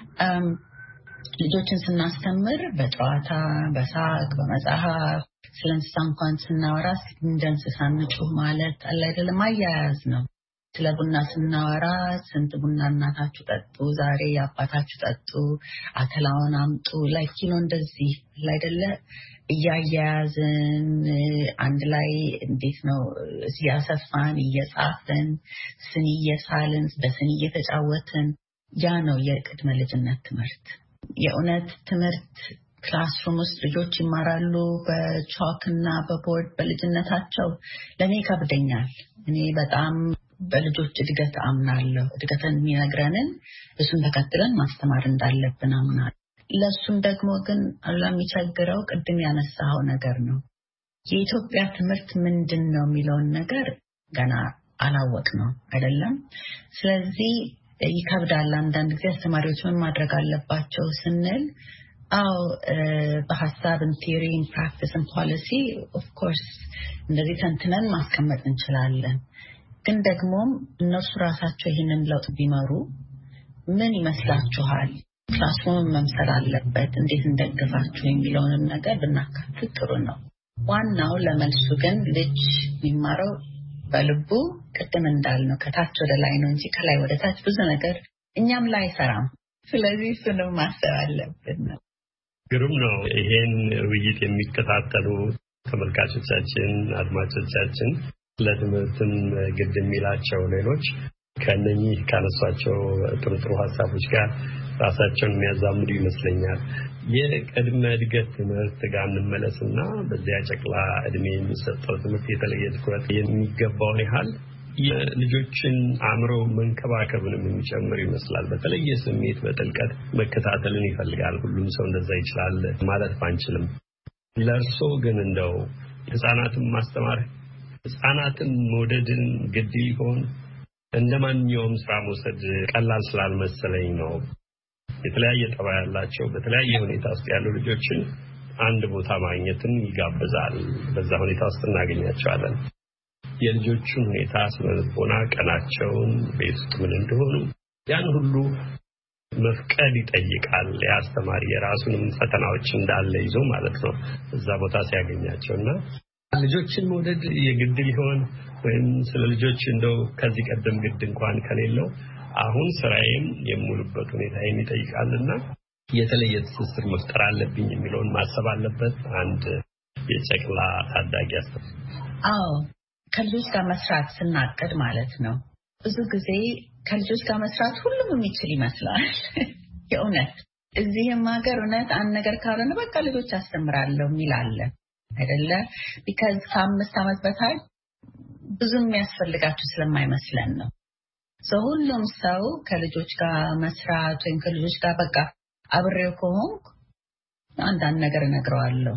ልጆችን ስናስተምር በጨዋታ በሳቅ በመጽሐፍ ስለ እንስሳ እንኳን ስናወራ እንደ እንስሳ ንጩህ ማለት አለ አይደለም አያያዝ ነው። ስለ ቡና ስናወራ ስንት ቡና እናታችሁ ጠጡ ዛሬ የአባታችሁ ጠጡ አተላውን አምጡ ላይክ ነው እንደዚህ አይደለ እያያዝን አንድ ላይ እንዴት ነው ሲያሰፋን እየጻፈን ስኒ እየሳልን በስኒ እየተጫወትን ያ ነው የቅድመ ልጅነት ትምህርት። የእውነት ትምህርት ክላስሩም ውስጥ ልጆች ይማራሉ በቾክ እና በቦርድ በልጅነታቸው ለኔ ከብደኛል። እኔ በጣም በልጆች እድገት አምናለሁ። እድገትን የሚነግረንን እሱን ተከትለን ማስተማር እንዳለብን አምናለሁ። ለሱም ደግሞ ግን አላ የሚቸግረው ቅድም ያነሳው ነገር ነው። የኢትዮጵያ ትምህርት ምንድነው የሚለውን ነገር ገና አላወቅ ነው አይደለም። ስለዚህ ይከብዳል። አንዳንድ ጊዜ አስተማሪዎች ምን ማድረግ አለባቸው ስንል አው በሐሳብ ቲዮሪ ፕራክቲስ ፖሊሲ ኦፍ ኮርስ እንደዚህ ተንትነን ማስቀመጥ እንችላለን። ግን ደግሞ እነሱ ራሳቸው ይሄንን ለውጥ ቢመሩ ምን ይመስላችኋል? ክላስሩም መምሰል አለበት እንዴት እንደገፋችሁ የሚለውን ነገር ብናካትት ጥሩ ነው። ዋናው ለመልሱ ግን ልጅ የሚማረው በልቡ ቅድም እንዳልነው ከታች ወደ ላይ ነው እንጂ ከላይ ወደ ታች ብዙ ነገር እኛም ላይ አይሰራም። ስለዚህ እሱንም ማሰብ አለብን ነው። ግሩም ነው። ይሄን ውይይት የሚከታተሉ ተመልካቾቻችን አድማጮቻችን ለትምህርትም ግድ የሚላቸው ሌሎች ከነኚህ ካነሷቸው ጥሩ ጥሩ ሀሳቦች ጋር ራሳቸውን የሚያዛምዱ ይመስለኛል። የቅድመ እድገት ትምህርት ጋር እንመለስና በዚያ ጨቅላ እድሜ የሚሰጠው ትምህርት የተለየ ትኩረት የሚገባውን ያህል የልጆችን አእምሮ መንከባከብንም የሚጨምር ይመስላል። በተለየ ስሜት በጥልቀት መከታተልን ይፈልጋል። ሁሉም ሰው እንደዛ ይችላል ማለት ባንችልም ለእርሶ ግን እንደው ህፃናትን ማስተማር ህፃናትን መውደድን ግድ ይሆን? እንደማንኛውም ስራ መውሰድ ቀላል ስላልመሰለኝ ነው። የተለያየ ጠባይ ያላቸው በተለያየ ሁኔታ ውስጥ ያሉ ልጆችን አንድ ቦታ ማግኘትን ይጋብዛል። በዛ ሁኔታ ውስጥ እናገኛቸዋለን። የልጆቹን ሁኔታ ስለልቦና ቀናቸውን ቤት ውስጥ ምን እንደሆኑ ያን ሁሉ መፍቀድ ይጠይቃል። ያስተማሪ የራሱንም ፈተናዎች እንዳለ ይዞ ማለት ነው እዛ ቦታ ሲያገኛቸውና ልጆችን መውደድ የግድ ሊሆን ወይም ስለ ልጆች እንደው ከዚህ ቀደም ግድ እንኳን ከሌለው አሁን ስራዬም የሙሉበት ሁኔታ የሚጠይቃልና የተለየ ትስስር መፍጠር አለብኝ የሚለውን ማሰብ አለበት አንድ የጨቅላ ታዳጊ አስተማሪ። አዎ ከልጆች ጋር መስራት ስናቅድ ማለት ነው። ብዙ ጊዜ ከልጆች ጋር መስራት ሁሉም የሚችል ይመስላል። የእውነት እዚህም ሀገር እውነት አንድ ነገር ካልሆነ በቃ ልጆች አስተምራለሁ የሚላለ አይደለ? ቢካዝ ከአምስት ዓመት በታች ብዙ የሚያስፈልጋቸው ስለማይመስለን ነው። ሰው ሁሉም ሰው ከልጆች ጋር መስራት ወይም ከልጆች ጋር በቃ አብሬው ከሆንኩ አንዳንድ ነገር እነግረዋለሁ።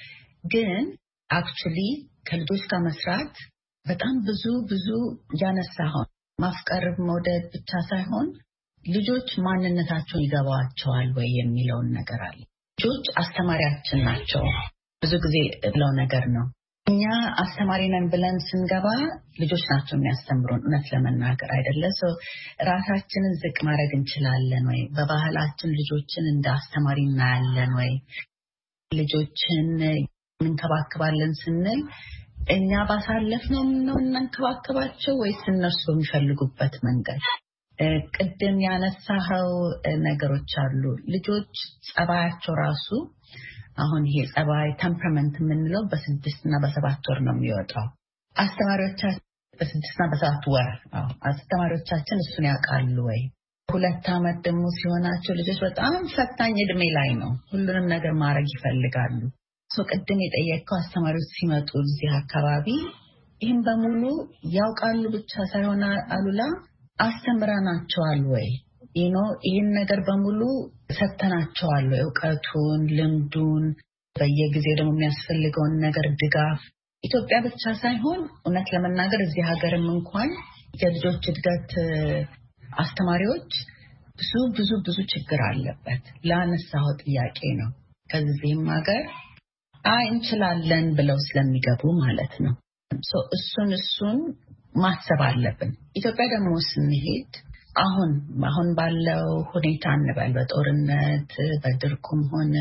ግን አክቹሊ ከልጆች ጋር መስራት በጣም ብዙ ብዙ ያነሳው ማፍቀር መውደድ ብቻ ሳይሆን ልጆች ማንነታቸውን ይገባቸዋል ወይ የሚለውን ነገር አለ። ልጆች አስተማሪያችን ናቸው። ብዙ ጊዜ ብለው ነገር ነው። እኛ አስተማሪ ነን ብለን ስንገባ ልጆች ናቸው የሚያስተምሩን እውነት ለመናገር አይደለ? ሶ ራሳችንን ዝቅ ማድረግ እንችላለን ወይ? በባህላችን ልጆችን እንደ አስተማሪ እናያለን ወይ? ልጆችን እንከባከባለን ስንል እኛ ባሳለፍነው ነው እንንከባከባቸው ወይስ እነሱ የሚፈልጉበት መንገድ? ቅድም ያነሳኸው ነገሮች አሉ። ልጆች ጸባያቸው ራሱ አሁን ይሄ ጸባይ ቴምፐራመንት የምንለው በስድስት እና በሰባት ወር ነው የሚወጣው። አስተማሪዎቻችን በስድስት እና በሰባት ወር አዎ አስተማሪዎቻችን እሱን ያውቃሉ ወይ? ሁለት ዓመት ደግሞ ሲሆናቸው ልጆች በጣም ፈታኝ እድሜ ላይ ነው። ሁሉንም ነገር ማድረግ ይፈልጋሉ። ሶ ቅድም የጠየቀው አስተማሪዎች ሲመጡ እዚህ አካባቢ ይህን በሙሉ ያውቃሉ ብቻ ሳይሆን አሉላ አስተምራናቸዋል ወይ? ይኖ ይህን ነገር በሙሉ ሰተናቸዋል ወይ? እውቀቱን፣ ልምዱን፣ በየጊዜው ደግሞ የሚያስፈልገውን ነገር ድጋፍ ኢትዮጵያ ብቻ ሳይሆን እውነት ለመናገር እዚህ ሀገርም እንኳን የልጆች እድገት አስተማሪዎች ብዙ ብዙ ብዙ ችግር አለበት። ላነሳው ጥያቄ ነው። ከዚህም ሀገር አይ እንችላለን ብለው ስለሚገቡ ማለት ነው። ሶ እሱን እሱን ማሰብ አለብን። ኢትዮጵያ ደግሞ ስንሄድ አሁን አሁን ባለው ሁኔታ እንበል በጦርነት በድርቁም ሆነ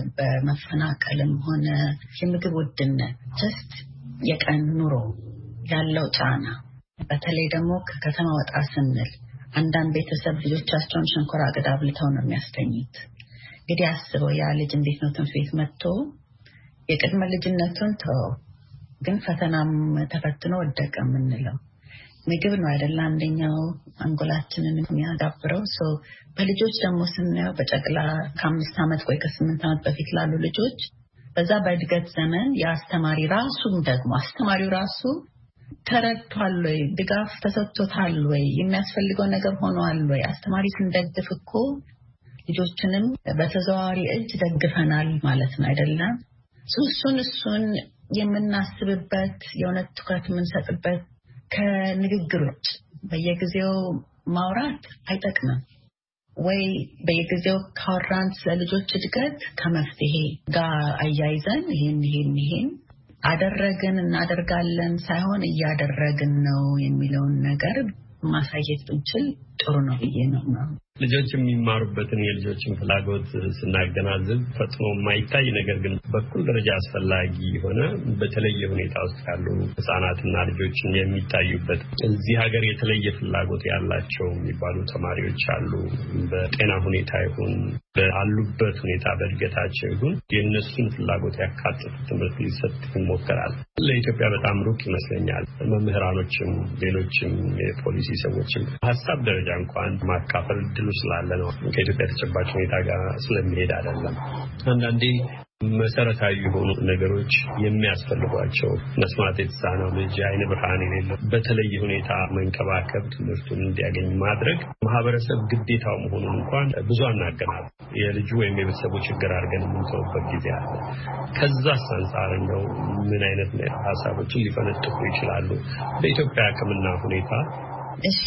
በመፈናቀልም ሆነ የምግብ ውድነት ጀስት የቀን ኑሮ ያለው ጫና በተለይ ደግሞ ከከተማ ወጣ ስንል አንዳንድ ቤተሰብ ልጆቻቸውን ሸንኮራ አገዳ አብልተው ነው የሚያስተኙት። እንግዲህ አስበው ያ ልጅ እንዴት ነው ትምህርት ቤት መጥቶ የቅድመ ልጅነቱን ተው ግን ፈተናም ተፈትኖ ወደቀ የምንለው ምግብ ነው አይደል? አንደኛው አንጎላችንን የሚያዳብረው ሰው በልጆች ደግሞ ስናየው በጨቅላ ከአምስት ዓመት ወይ ከስምንት ዓመት በፊት ላሉ ልጆች በዛ በእድገት ዘመን የአስተማሪ ራሱም ደግሞ አስተማሪው ራሱ ተረድቷል ወይ? ድጋፍ ተሰጥቶታል ወይ? የሚያስፈልገው ነገር ሆኗል ወይ? አስተማሪ ስንደግፍ እኮ ልጆችንም በተዘዋዋሪ እጅ ደግፈናል ማለት ነው አይደለም? እሱን እሱን የምናስብበት የእውነት ትኩረት የምንሰጥበት ከንግግሮች በየጊዜው ማውራት አይጠቅምም ወይ? በየጊዜው ካወራን ስለልጆች እድገት ከመፍትሄ ጋር አያይዘን ይሄን ይሄን ይሄን አደረግን እናደርጋለን ሳይሆን እያደረግን ነው የሚለውን ነገር ማሳየት ብንችል ጥሩ ነው ብዬ ነው። ልጆች የሚማሩበትን የልጆችን ፍላጎት ስናገናዝብ ፈጽሞ የማይታይ ነገር ግን በኩል ደረጃ አስፈላጊ የሆነ በተለየ ሁኔታ ውስጥ ያሉ ህጻናትና ልጆችን የሚታዩበት እዚህ ሀገር የተለየ ፍላጎት ያላቸው የሚባሉ ተማሪዎች አሉ። በጤና ሁኔታ ይሁን ባሉበት ሁኔታ በእድገታቸው ይሁን የእነሱን ፍላጎት ያካተተ ትምህርት ሊሰጥ ይሞከራል። ለኢትዮጵያ በጣም ሩቅ ይመስለኛል። መምህራኖችም ሌሎችም የፖሊሲ ሰዎችም ሀሳብ ደረጃ እንኳን ማካፈል ድሉ ስላለ ነው። ከኢትዮጵያ ተጨባጭ ሁኔታ ጋር ስለሚሄድ አይደለም። አንዳንዴ መሰረታዊ የሆኑ ነገሮች የሚያስፈልጓቸው መስማት የተሳነው ልጅ አይነ ብርሃን የሌለው በተለየ ሁኔታ መንከባከብ ትምህርቱን እንዲያገኝ ማድረግ ማህበረሰብ ግዴታው መሆኑን እንኳን ብዙ አናገናል። የልጁ ወይም የቤተሰቡ ችግር አድርገን የምንተውበት ጊዜ አለ። ከዛ አንፃር ነው ምን አይነት ሀሳቦችን ሊፈነጥቁ ይችላሉ በኢትዮጵያ ሕክምና ሁኔታ? እሺ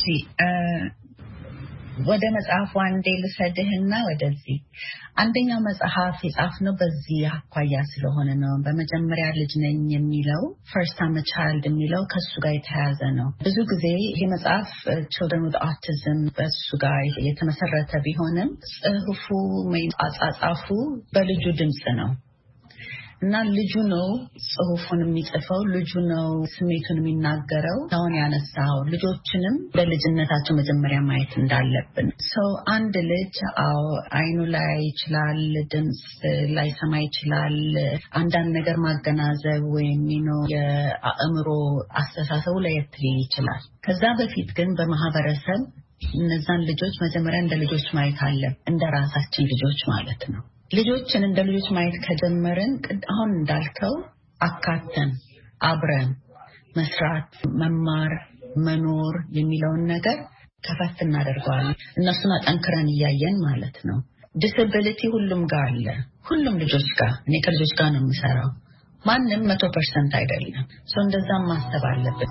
ወደ መጽሐፉ አንዴ ልሰድህና ወደዚህ አንደኛው መጽሐፍ የጻፍነው በዚህ አኳያ ስለሆነ ነው። በመጀመሪያ ልጅ ነኝ የሚለው ፈርስት ታይም ቻይልድ የሚለው ከሱ ጋር የተያያዘ ነው። ብዙ ጊዜ ይሄ መጽሐፍ ችልድረን ዊዝ ኦቲዝም በሱ ጋር የተመሰረተ ቢሆንም ጽሁፉ ወይም አጻጻፉ በልጁ ድምጽ ነው እና ልጁ ነው ጽሁፉን የሚጽፈው፣ ልጁ ነው ስሜቱን የሚናገረው። አሁን ያነሳው ልጆችንም በልጅነታቸው መጀመሪያ ማየት እንዳለብን ሰው አንድ ልጅ አዎ አይኑ ላይ ይችላል፣ ድምጽ ላይ ሰማ ይችላል፣ አንዳንድ ነገር ማገናዘብ ወይም ነው የአእምሮ አስተሳሰቡ ለየት ሊል ይችላል። ከዛ በፊት ግን በማህበረሰብ እነዛን ልጆች መጀመሪያ እንደ ልጆች ማየት አለ፣ እንደ ራሳችን ልጆች ማለት ነው። ልጆችን እንደ ልጆች ማየት ከጀመርን አሁን እንዳልከው አካተን አብረን መስራት፣ መማር፣ መኖር የሚለውን ነገር ከፈት እናደርገዋለን። እነሱን አጠንክረን እያየን ማለት ነው። ዲስኤቢሊቲ ሁሉም ጋር አለ፣ ሁሉም ልጆች ጋር። እኔ ከልጆች ጋር ነው የምሰራው። ማንም መቶ ፐርሰንት አይደለም። ሰው እንደዛም ማሰብ አለብን።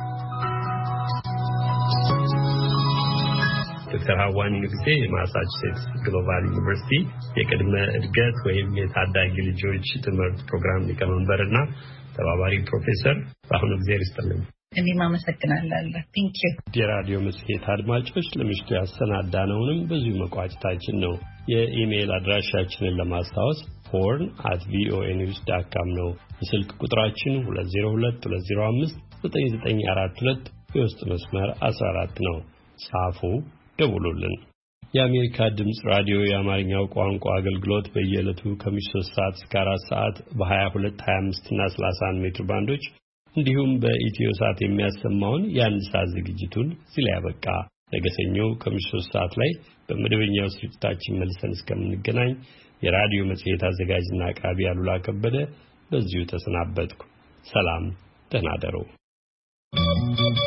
ዶክተር ሀዋኒ ንጉሴ የማሳቹሴትስ ግሎባል ዩኒቨርሲቲ የቅድመ እድገት ወይም የታዳጊ ልጆች ትምህርት ፕሮግራም ሊቀመንበርና ተባባሪ ፕሮፌሰር፣ በአሁኑ ጊዜ ይስጥልኝ። እኔም አመሰግናለሁ። ቴንክ ዩ። የራዲዮ መጽሔት አድማጮች ለምሽቱ ያሰናዳነውንም በዚሁ መቋጨታችን ነው። የኢሜይል አድራሻችንን ለማስታወስ ሆርን አት ቪኦኤ ኒውስ ዶት ኮም ነው። የስልክ ቁጥራችን ሁለት ዜሮ ሁለት ሁለት ዜሮ አምስት ዘጠኝ ዘጠኝ አራት ሁለት የውስጥ መስመር አስራ አራት ነው። ጻፉ፣ ደውሉልን። የአሜሪካ ድምጽ ራዲዮ የአማርኛው ቋንቋ አገልግሎት በየዕለቱ ከምሽቱ ሶስት ሰዓት እስከ አራት ሰዓት በ22፣ ሀያ አምስት እና ሰላሳ አንድ ሜትር ባንዶች እንዲሁም በኢትዮ ሳት የሚያሰማውን የአንድ ሰዓት ዝግጅቱን እዚህ ላይ ያበቃ። ነገ ሰኞ ከምሽቱ ሶስት ሰዓት ላይ በመደበኛው ስርጭታችን መልሰን እስከምንገናኝ የራዲዮ መጽሔት አዘጋጅና አቅራቢ አሉላ ከበደ በዚሁ ተሰናበትኩ። ሰላም፣ ደህና እደሩ።